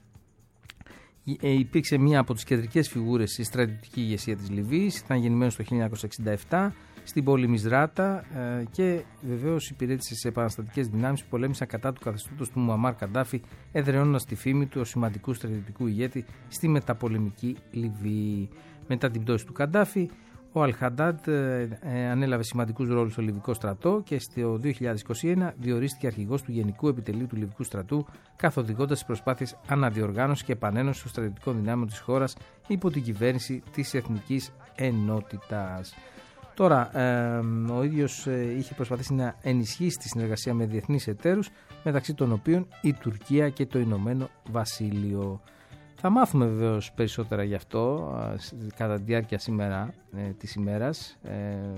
ε, υπήρξε μία από τις κεντρικές φιγούρες στη στρατιωτική ηγεσία της Λιβύης. Ήταν γεννημένος το χίλια εννιακόσια εξήντα επτά στην πόλη Μισράτα ε, και βεβαίως υπηρέτησε σε επαναστατικές δυνάμεις που πολέμησαν κατά του καθεστώτος του Μουαμάρ Καντάφη, εδραιώνοντας τη φήμη του ως σημαντικού στρατιωτικού ηγέτη στη μεταπολεμική Λιβύη. Μετά την πτώση του Καντάφη, ο Αλ-Χαντάντ ε, ε, ανέλαβε σημαντικούς ρόλους στο Λιβικό στρατό και στο δύο χιλιάδες είκοσι ένα διορίστηκε αρχηγός του Γενικού Επιτελείου του Λιβικού στρατού, καθοδηγώντας τις προσπάθειες αναδιοργάνωσης και επανένωσης των στρατιωτικών δυνάμεων της χώρας υπό την κυβέρνηση της Εθνικής Ενότητας. Τώρα, ε, ο ίδιος ε, είχε προσπαθήσει να ενισχύσει τη συνεργασία με διεθνείς εταίρους, μεταξύ των οποίων η Τουρκία και το Ηνωμένο Βασίλειο. Θα μάθουμε βεβαίως περισσότερα γι' αυτό ε, κατά τη διάρκεια σήμερα, ε, της ημέρας. Ε,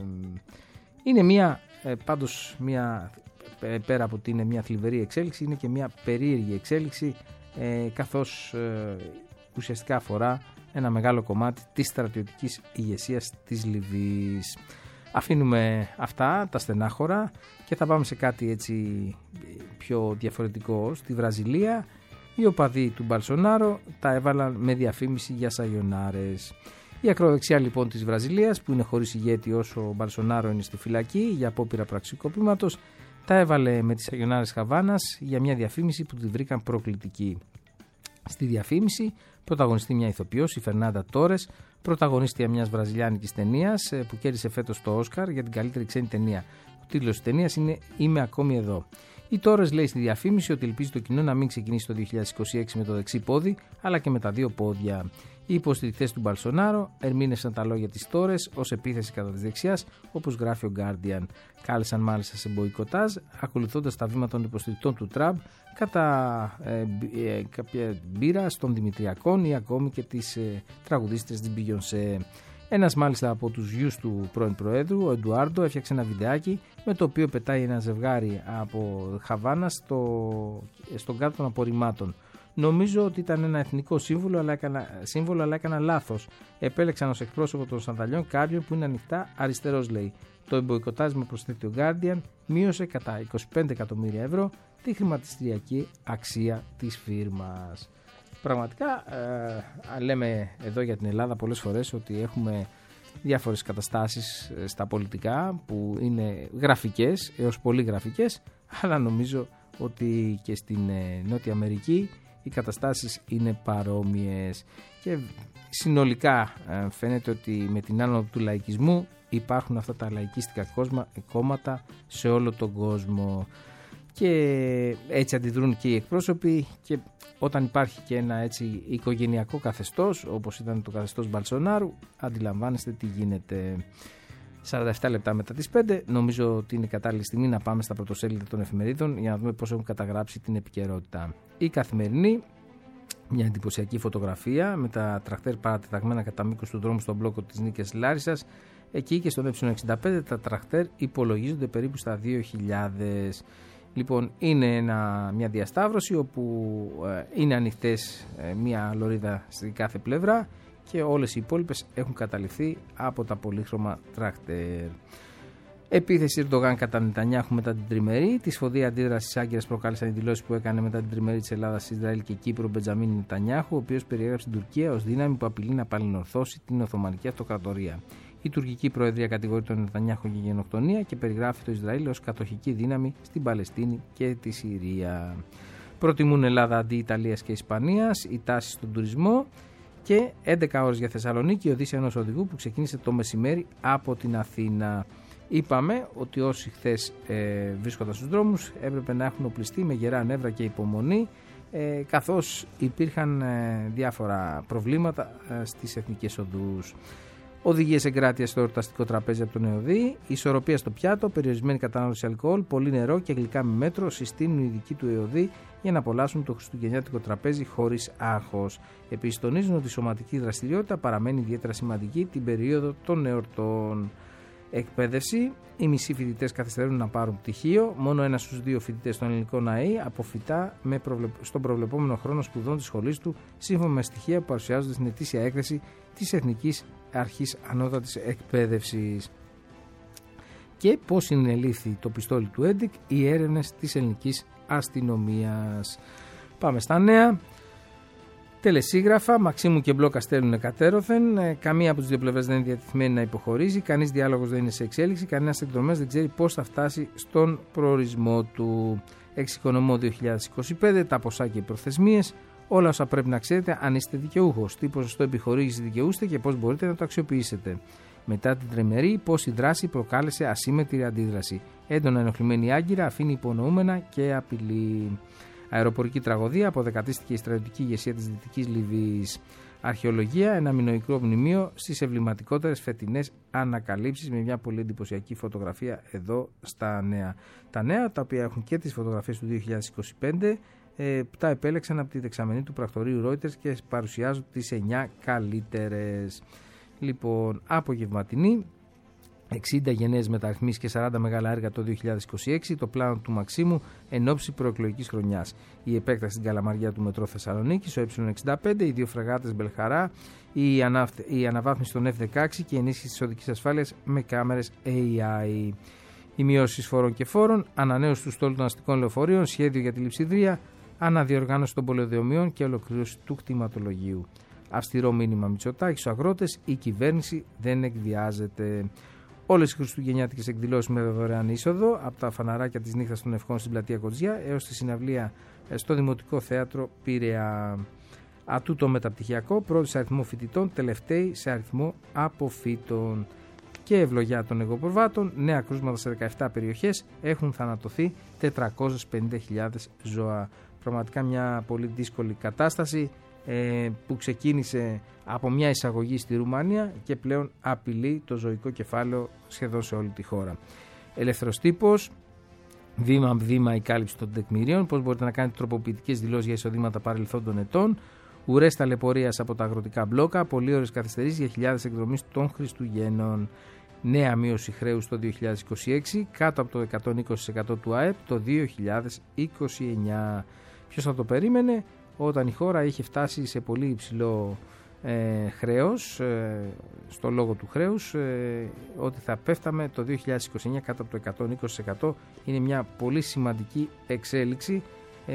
είναι μια, ε, πάντως, μια, ε, πέρα από ότι είναι μια θλιβερή εξέλιξη, είναι και μια περίεργη εξέλιξη, ε, καθώς ε, ουσιαστικά αφορά ένα μεγάλο κομμάτι της στρατιωτικής ηγεσίας της Λιβύης. Αφήνουμε αυτά τα στενάχωρα και θα πάμε σε κάτι έτσι πιο διαφορετικό. Στη Βραζιλία οι οπαδοί του Μπολσονάρο τα έβαλαν με διαφήμιση για σαγιονάρες. Η ακροδεξιά λοιπόν της Βραζιλίας, που είναι χωρίς ηγέτη όσο ο Μπολσονάρο είναι στη φυλακή για απόπειρα πραξικοπήματος, τα έβαλε με τις σαγιονάρες Χαβάνας για μια διαφήμιση που τη βρήκαν προκλητική. Στη διαφήμιση πρωταγωνιστεί μια ηθοποιός, η Φερνάντα Τόρες, πρωταγωνίστρια μιας βραζιλιάνικης ταινίας που κέρδισε φέτος το Όσκαρ για την καλύτερη ξένη ταινία. Ο τίτλος της ταινίας είναι «Είμαι ακόμη εδώ». Η Τόρες λέει στη διαφήμιση ότι ελπίζει το κοινό να μην ξεκινήσει το δύο χιλιάδες είκοσι έξι με το δεξί πόδι, αλλά και με τα δύο πόδια. Οι υποστηρικτές του Μπολσονάρο ερμήνευσαν τα λόγια της Τόρες ως επίθεση κατά της δεξιάς, όπως γράφει ο Guardian. Κάλεσαν μάλιστα σε μποϊκοτάζ, ακολουθώντας τα βήματα των υποστηρικτών του Τραμπ κατά ε, ε, κάποια μπύρα των Δημητριακών ή ακόμη και της ε, τραγουδίστρες της Μπιγιονσέ. Ένας μάλιστα από τους γιους του πρώην Προέδρου, ο Εντουάρντο, έφτιαξε ένα βιντεάκι με το οποίο πετάει ένα ζευγάρι από Χαβάνα στο, στον κάτω των απορριμμάτων. Νομίζω ότι ήταν ένα εθνικό σύμβολο, αλλά έκανα, σύμβολο, αλλά έκανα λάθος. Επέλεξαν ως εκπρόσωπο των σανταλιών κάποιον που είναι ανοιχτά αριστερός, λέει. Το εμποϊκοτάζ, με προσθέτει ο Guardian, μείωσε κατά είκοσι πέντε εκατομμύρια ευρώ τη χρηματιστηριακή αξία της φίρμας. Πραγματικά, ε, λέμε εδώ για την Ελλάδα πολλές φορές ότι έχουμε διάφορες καταστάσεις στα πολιτικά που είναι γραφικές, έως πολύ γραφικές, αλλά νομίζω ότι και στην ε, Νότια Αμερική οι καταστάσεις είναι παρόμοιες και συνολικά ε, φαίνεται ότι με την άνοδο του λαϊκισμού υπάρχουν αυτά τα λαϊκίστικα κόμματα σε όλο τον κόσμο και έτσι αντιδρούν και οι εκπρόσωποι, και όταν υπάρχει και ένα έτσι οικογενειακό καθεστώς όπως ήταν το καθεστώς Μπολσονάρου, αντιλαμβάνεστε τι γίνεται. σαράντα επτά λεπτά μετά τις πέντε, νομίζω ότι είναι κατάλληλη στιγμή να πάμε στα πρωτοσέλιδα των εφημερίδων για να δούμε πώς έχουν καταγράψει την επικαιρότητα. Η Καθημερινή, μια εντυπωσιακή φωτογραφία με τα τραχτέρ παρατεταγμένα κατά μήκος του δρόμου στον μπλόκο της Νίκαιας Λάρισσας. Εκεί και στον ε εξήντα πέντε τα τραχτέρ υπολογίζονται περίπου στα δύο χιλιάδες. Λοιπόν, είναι ένα, μια διασταύρωση όπου ε, είναι ανοιχτές ε, μια λωρίδα στη κάθε πλευρά και όλες οι υπόλοιπες έχουν καταληφθεί από τα πολύχρωμα τράχτερ. Επίθεση Ερντογάν κατά Νετανιάχου μετά την τριμερή. Τη σφοδρή αντίδραση της Άγκυρας προκάλεσαν οι δηλώσεις που έκανε μετά την τριμερή της Ελλάδας, Ισραήλ και Κύπρου ο Μπεντζαμίν Νετανιάχου, ο οποίος περιέγραψε την Τουρκία ως δύναμη που απειλεί να παλινορθώσει την Οθωμανική Αυτοκρατορία. Η τουρκική προεδρία κατηγορεί τον Νετανιάχου για γενοκτονία και περιγράφει το Ισραήλ ως κατοχική δύναμη στην Παλαιστίνη και τη Συρία. Προτιμούν Ελλάδα αντί Ιταλίας και Ισπανίας, η τάση στον τουρισμό και έντεκα ώρες για Θεσσαλονίκη, η οδύσσια ενός οδηγού που ξεκίνησε το μεσημέρι από την Αθήνα. Είπαμε ότι όσοι χθες ε, βρίσκονταν στους δρόμους έπρεπε να έχουν οπλιστεί με γερά νεύρα και υπομονή, ε, καθώς υπήρχαν ε, διάφορα προβλήματα ε, στις εθνικές οδούς. Οδηγίες εγκράτειας στο εορταστικό τραπέζι από τον ΕΟΔΗ, ισορροπία στο πιάτο, περιορισμένη κατανάλωση αλκοόλ, πολύ νερό και γλυκά με μέτρο συστήνουν οι ειδικοί του ΕΟΔΗ για να απολαύσουν το χριστουγεννιάτικο τραπέζι χωρίς άγχος. Επίσης τονίζουν ότι η σωματική δραστηριότητα παραμένει ιδιαίτερα σημαντική την περίοδο των εορτών. Εκπαίδευση. Οι μισοί φοιτητές καθυστερούν να πάρουν πτυχίο. Μόνο ένας στους δύο φοιτητές στον ελληνικό ΝΑΗ αποφυτά με προβλεπ... στον προβλεπόμενο χρόνο σπουδών της σχολής του, σύμφωνα με στοιχεία που παρουσιάζονται στην ετήσια έκθεση της Εθνικής Αρχής Ανώτατης Εκπαίδευσης. Και πώς συνελήφθη το πιστόλι του ΕΝΤΙΚ οι έρευνες της ελληνικής αστυνομίας. Πάμε στα νέα. Τελεσίγραφα, Μαξίμου και Μπλόκα στέλνουν κατέρωθεν. Ε, καμία από τις δύο πλευρές δεν είναι διατεθειμένη να υποχωρήσει. Κανείς διάλογος δεν είναι σε εξέλιξη. Κανένας εκδρομέας δεν ξέρει πώς θα φτάσει στον προορισμό του. Εξοικονομώ δύο χιλιάδες είκοσι πέντε, τα ποσά και οι προθεσμίες. Όλα όσα πρέπει να ξέρετε αν είστε δικαιούχος. Τι ποσοστό επιχορήγηση δικαιούστε και πώς μπορείτε να το αξιοποιήσετε. Μετά την τριμερή, πώς η δράση προκάλεσε ασύμμετρη αντίδραση. Έντονα ενοχλημένη Άγκυρα αφήνει υπονοούμενα και απειλή. Αεροπορική τραγωδία, αποδεκατίστηκε η στρατιωτική ηγεσία της Δυτικής Λιβύης. Αρχαιολογία, ένα μινωικό μνημείο στις εμβληματικότερες φετινές ανακαλύψεις, με μια πολύ εντυπωσιακή φωτογραφία εδώ στα νέα. Τα νέα, τα οποία έχουν και τις φωτογραφίες του δύο χιλιάδες είκοσι πέντε, ε, τα επέλεξαν από τη δεξαμενή του πρακτορείου Reuters και παρουσιάζουν τις εννιά καλύτερες. Λοιπόν, απογευματινή, εξήντα γενναίες μεταρρυθμίσεις και σαράντα μεγάλα έργα το δύο χιλιάδες είκοσι έξι, το πλάνο του Μαξίμου εν ώψη προεκλογικής χρονιάς. Η επέκταση στην Καλαμαριά του Μετρό Θεσσαλονίκης, ο Ε εξήντα πέντε, οι δύο φρεγάτες Μπελχαρά, η, ανα, η αναβάθμιση των Εφ δεκαέξι και η ενίσχυση της οδικής ασφάλειας με κάμερες έι άι. Οι μειώσεις φόρων και φόρων, ανανέωση του στόλου των αστικών λεωφορείων, σχέδιο για τη λειψιδρία, αναδιοργάνωση των πολεοδομιών και ολοκλήρωση του κτηματολογίου. Αυστηρό μήνυμα Μητσοτάκη στους αγρότες, η κυβέρνηση δεν εκβιάζεται. Όλες οι χριστουγεννιάτικες εκδηλώσεις με δωρεάν είσοδο, από τα φαναράκια της νύχτας των ευχών στην πλατεία Κοτζιά έως τη συναυλία στο Δημοτικό Θέατρο Πειραιά. Ατού το μεταπτυχιακό, πρώτη σε αριθμό φοιτητών, τελευταίοι σε αριθμό αποφύτων. Και ευλογιά των εγωπροβάτων, νέα κρούσματα σε δεκαεπτά περιοχές, έχουν θανατωθεί τετρακόσιες πενήντα χιλιάδες ζώα. Πραγματικά μια πολύ δύσκολη κατάσταση ε, που ξεκίνησε από μια εισαγωγή στη Ρουμανία και πλέον απειλεί το ζωικό κεφάλαιο σχεδόν σε όλη τη χώρα. Ελεύθερος τύπος, βήμα-βήμα η κάλυψη των τεκμηρίων, πώς μπορείτε να κάνετε τροποποιητικές δηλώσεις για εισοδήματα παρελθόντων ετών, ουρές ταλαιπωρίας από τα αγροτικά μπλόκα, πολλοί ώρες καθυστερήσεις για χιλιάδες εκδρομής των Χριστουγέννων. Νέα μείωση χρέους το δύο χιλιάδες είκοσι έξι, κάτω από το εκατόν είκοσι τοις εκατό του ΑΕΠ το δύο χιλιάδες είκοσι εννιά. Ποιος θα το περίμενε όταν η χώρα είχε φτάσει σε πολύ υψηλό ε, χρέος, ε, στο λόγο του χρέους, ε, ότι θα πέφταμε το δύο χιλιάδες είκοσι εννιά κάτω από το εκατόν είκοσι τοις εκατό. Είναι μια πολύ σημαντική εξέλιξη,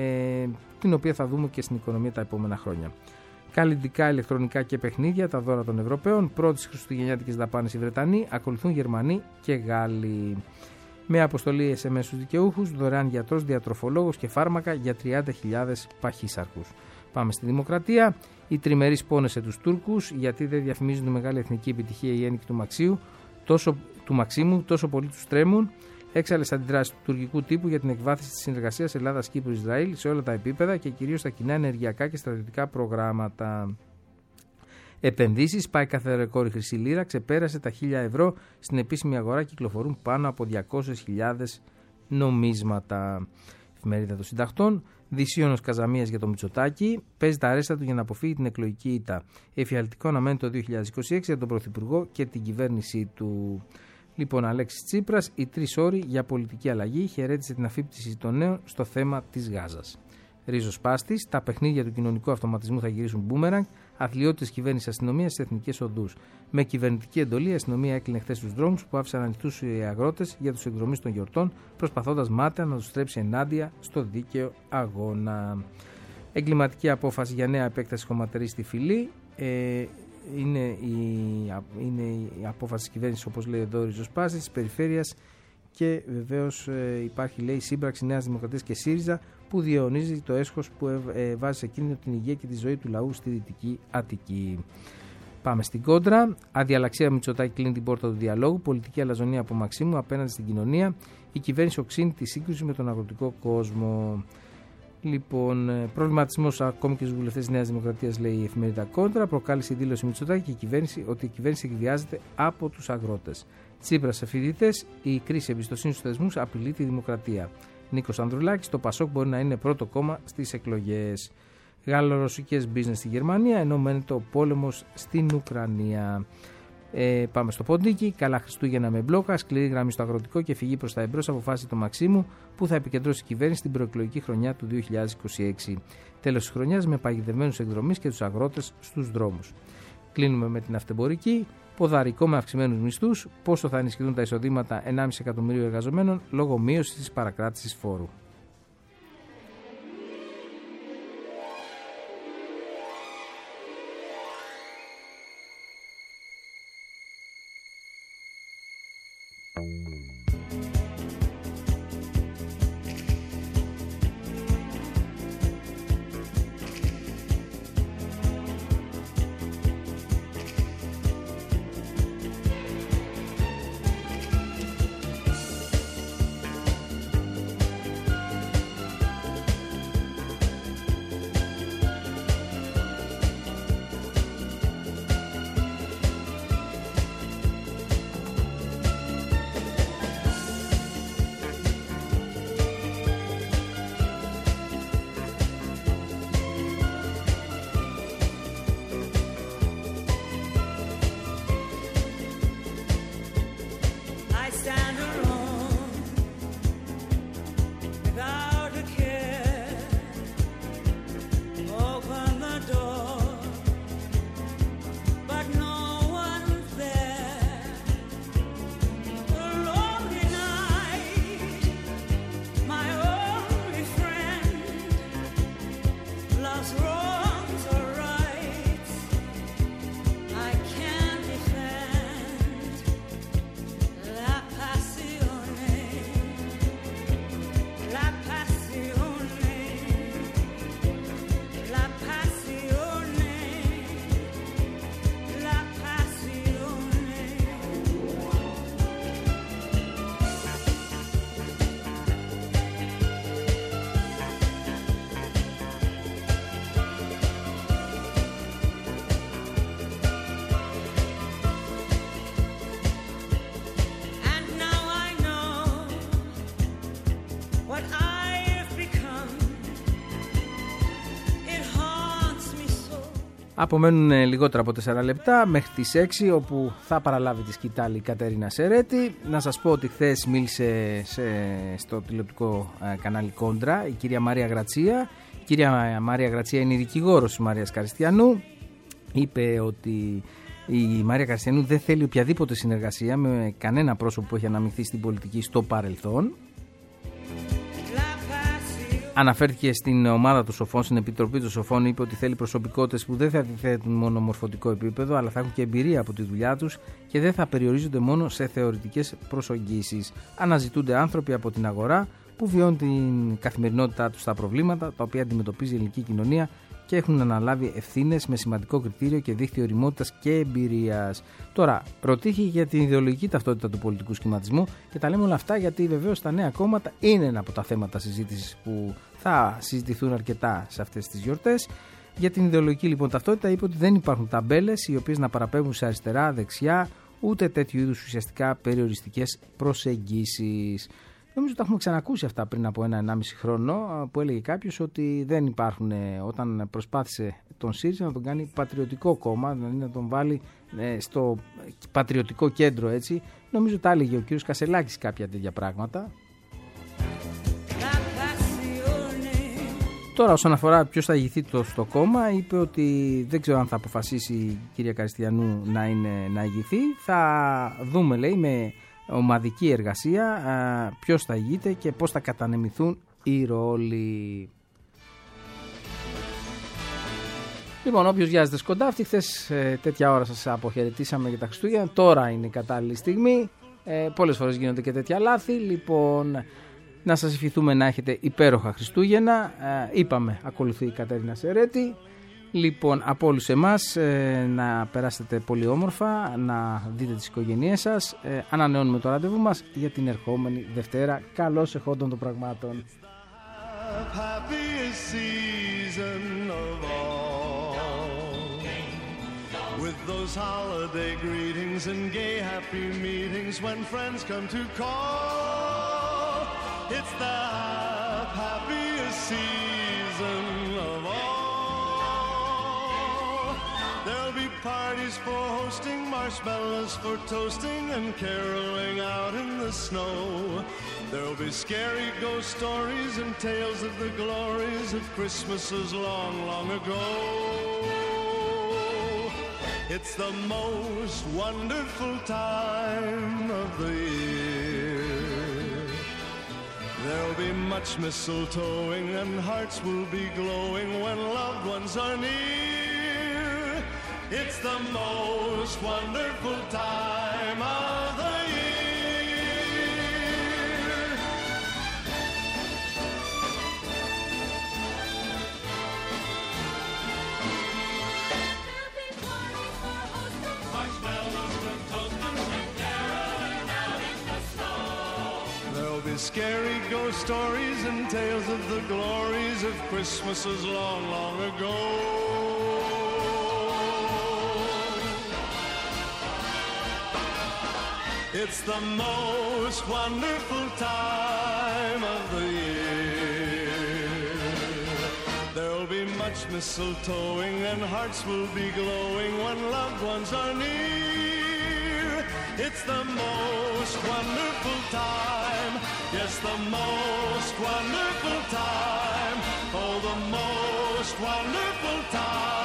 ε, την οποία θα δούμε και στην οικονομία τα επόμενα χρόνια. Καλλιτικά, ηλεκτρονικά και παιχνίδια, τα δώρα των Ευρωπαίων. Πρώτες χριστουγεννιάτικες δαπάνες οι Βρετανοί, ακολουθούν Γερμανοί και Γάλλοι. Με αποστολή ες εμ ες στους δικαιούχους, δωρεάν γιατρός, διατροφολόγος και φάρμακα για τριάντα χιλιάδες παχύσαρκους. Πάμε στη Δημοκρατία. Η τριμερής πόνεσε τους Τούρκους, γιατί δεν διαφημίζουν τη μεγάλη εθνική επιτυχία η έννοικη του, Μαξίου, τόσο, του Μαξίμου, τόσο πολύ τους τρέμουν. Έξαλλες αντιδράσεις του τουρκικού τύπου για την εκβάθυνση της συνεργασίας Ελλάδα-Κύπρου-Ισραήλ σε όλα τα επίπεδα και κυρίως στα κοινά ενεργειακά και στρατιωτικά προγράμματα. Επενδύσεις, πάει κάθε ρεκόρ η χρυσή λίρα, ξεπέρασε τα χίλια ευρώ. Στην επίσημη αγορά κυκλοφορούν πάνω από διακόσιες χιλιάδες νομίσματα. Εφημερίδα των Συντακτών. Δυσίωνος Καζαμίας για το Μητσοτάκη. Παίζει τα αρέστα του για να αποφύγει την εκλογική ήττα. Εφιαλτικό αναμένει το δύο χιλιάδες είκοσι έξι για τον Πρωθυπουργό και την κυβέρνησή του. Λοιπόν, Αλέξης Τσίπρας, οι τρεις όροι για πολιτική αλλαγή, χαιρέτησε την αφύπτιση των νέων στο θέμα της Γάζας. Ρίζος Πάστης, τα παιχνίδια του κοινωνικού αυτοματισμού θα γυρίσουν μπούμεραγκ, αθλειότητες κυβέρνησης αστυνομίας στις εθνικές οδούς. Με κυβερνητική εντολή, η αστυνομία έκλεινε χθες τους δρόμους που άφησαν ανοιχτούς οι αγρότες για τους εκδρομείς των γιορτών, προσπαθώντας μάταια να τους στρέψει ενάντια στο δίκαιο αγώνα. Εγκληματική απόφαση για νέα επέκταση χωματερής στη φυλή. Ε, Είναι η, είναι η απόφαση της κυβέρνησης, όπως λέει εδώ ο Ριζοσπάστης, της περιφέρειας, και βεβαίως ε, υπάρχει, λέει, σύμπραξη Νέας Δημοκρατίας και ΣΥΡΙΖΑ που διαιωνίζει το έσχος που ε, ε, βάζει σε κίνδυνο την υγεία και τη ζωή του λαού στη Δυτική Αττική. Πάμε στην κόντρα. Αδιαλαξία Μητσοτάκη κλείνει την πόρτα του διαλόγου. Πολιτική αλαζονία από Μαξίμου απέναντι στην κοινωνία. Η κυβέρνηση οξύνει τη σύγκρουση με τον αγροτικό κόσμο. Λοιπόν, προβληματισμός ακόμη και στους βουλευτές της Νέας Δημοκρατίας, λέει η εφημερίδα Κόντρα. Προκάλεσε η δήλωση Μητσοτάκη και η κυβέρνηση ότι η κυβέρνηση εκβιάζεται από τους αγρότες. Τσίπρας σε φοιτητές, η κρίση εμπιστοσύνη στους θεσμούς απειλεί τη δημοκρατία. Νίκος Ανδρουλάκης, το Πασόκ μπορεί να είναι πρώτο κόμμα στις εκλογές. Γάλλο-ρωσικές business στη Γερμανία, ενώ μένεται ο πόλεμος στην Ουκρανία. Ε, πάμε στο ποντίκι. Καλά Χριστούγεννα με μπλόκα, σκληρή γραμμή στο αγροτικό και φυγή προς τα εμπρός, αποφάσισε το Μαξίμου που θα επικεντρώσει η κυβέρνηση στην προεκλογική χρονιά του δύο χιλιάδες είκοσι έξι. Τέλος της χρονιάς με παγιδευμένους εκδρομείς και τους αγρότες στους δρόμους. Κλείνουμε με την αυτεμπορική. Ποδαρικό με αυξημένους μισθούς. Πόσο θα ενισχυθούν τα εισοδήματα ενάμιση εκατομμυρίου εργαζομένων λόγω μείωσης της παρακράτησης φόρου. Απομένουν λιγότερα από τέσσερα λεπτά μέχρι τις έξι, όπου θα παραλάβει τη σκητάλη η Κατερίνα Σερέτη. Να σας πω ότι χθες μίλησε σε, στο τηλεοπτικό ε, κανάλι Κόντρα η κυρία Μαρία Γρατσία. Η κυρία Μαρία Γρατσία είναι η δικηγόρος της Μαρίας Καριστιανού. Είπε ότι η Μαρία Καριστιανού δεν θέλει οποιαδήποτε συνεργασία με κανένα πρόσωπο που έχει αναμειχθεί στην πολιτική στο παρελθόν. Αναφέρθηκε στην ομάδα των Σοφών, στην Επιτροπή των Σοφών. Είπε ότι θέλει προσωπικότητες που δεν θα διθέτουν μόνο μορφωτικό επίπεδο, αλλά θα έχουν και εμπειρία από τη δουλειά τους και δεν θα περιορίζονται μόνο σε θεωρητικές προσεγγίσεις. Αναζητούνται άνθρωποι από την αγορά που βιώνουν την καθημερινότητά τους στα προβλήματα τα οποία αντιμετωπίζει η ελληνική κοινωνία και έχουν αναλάβει ευθύνες με σημαντικό κριτήριο και δίκτυο ωριμότητας και εμπειρίας. Τώρα, ρωτήχη για την ιδεολογική ταυτότητα του πολιτικού σχηματισμού και τα λέμε όλα αυτά γιατί βεβαίως τα νέα κόμματα είναι ένα από τα θέματα συζήτησης που θα συζητηθούν αρκετά σε αυτές τις γιορτές. Για την ιδεολογική λοιπόν ταυτότητα είπε ότι δεν υπάρχουν ταμπέλες οι οποίες να παραπέμπουν σε αριστερά, δεξιά, ούτε τέτοιου είδους ουσιαστικά περιοριστικές προσεγγίσεις. Νομίζω ότι τα έχουμε ξανακούσει αυτά πριν από ένα ενάμιση χρόνο, που έλεγε κάποιος ότι δεν υπάρχουν, όταν προσπάθησε τον ΣΥΡΙΖΑ να τον κάνει πατριωτικό κόμμα, δηλαδή να τον βάλει στο πατριωτικό κέντρο, έτσι. Νομίζω τα έλεγε ο κύριος Κασελάκης κάποια τέτοια πράγματα. Τώρα, όσον αφορά ποιος θα ηγηθεί το στο κόμμα, είπε ότι δεν ξέρω αν θα αποφασίσει η κυρία Καριστιανού να, είναι, να ηγηθεί. Θα δούμε, λέει, με ομαδική εργασία α, ποιος θα ηγείται και πώς θα κατανεμηθούν οι ρόλοι. Λοιπόν, όποιος βιάζεται σκοντάφτη, χθες ε, τέτοια ώρα σας αποχαιρετήσαμε για τα Χριστούγεννα. Τώρα είναι η κατάλληλη στιγμή. Ε, πολλές φορές γίνονται και τέτοια λάθη. Λοιπόν, να σας ευχηθούμε να έχετε υπέροχα Χριστούγεννα. Ε, είπαμε, ακολουθεί η Κατερίνα Σερέτη. Λοιπόν, από όλους εμάς ε, να περάσετε πολύ όμορφα, να δείτε τις οικογένειές σας. Ε, ανανεώνουμε το ραντεβού μας για την ερχόμενη Δευτέρα. Καλώς εχόντων των πραγμάτων. With those holiday greetings and gay happy meetings when friends come to call, it's the happiest season of all. There'll be parties for hosting, marshmallows for toasting, and caroling out in the snow. There'll be scary ghost stories and tales of the glories of Christmases long, long ago. It's the most wonderful time of the year. There'll be much mistletoeing and hearts will be glowing when loved ones are near. It's the most wonderful time of the year. Scary ghost stories and tales of the glories of Christmases long, long ago. It's the most wonderful time of the year. There'll be much mistletoeing and hearts will be glowing when loved ones are near. It's the most wonderful time. Yes, the most wonderful time. Oh, the most wonderful time.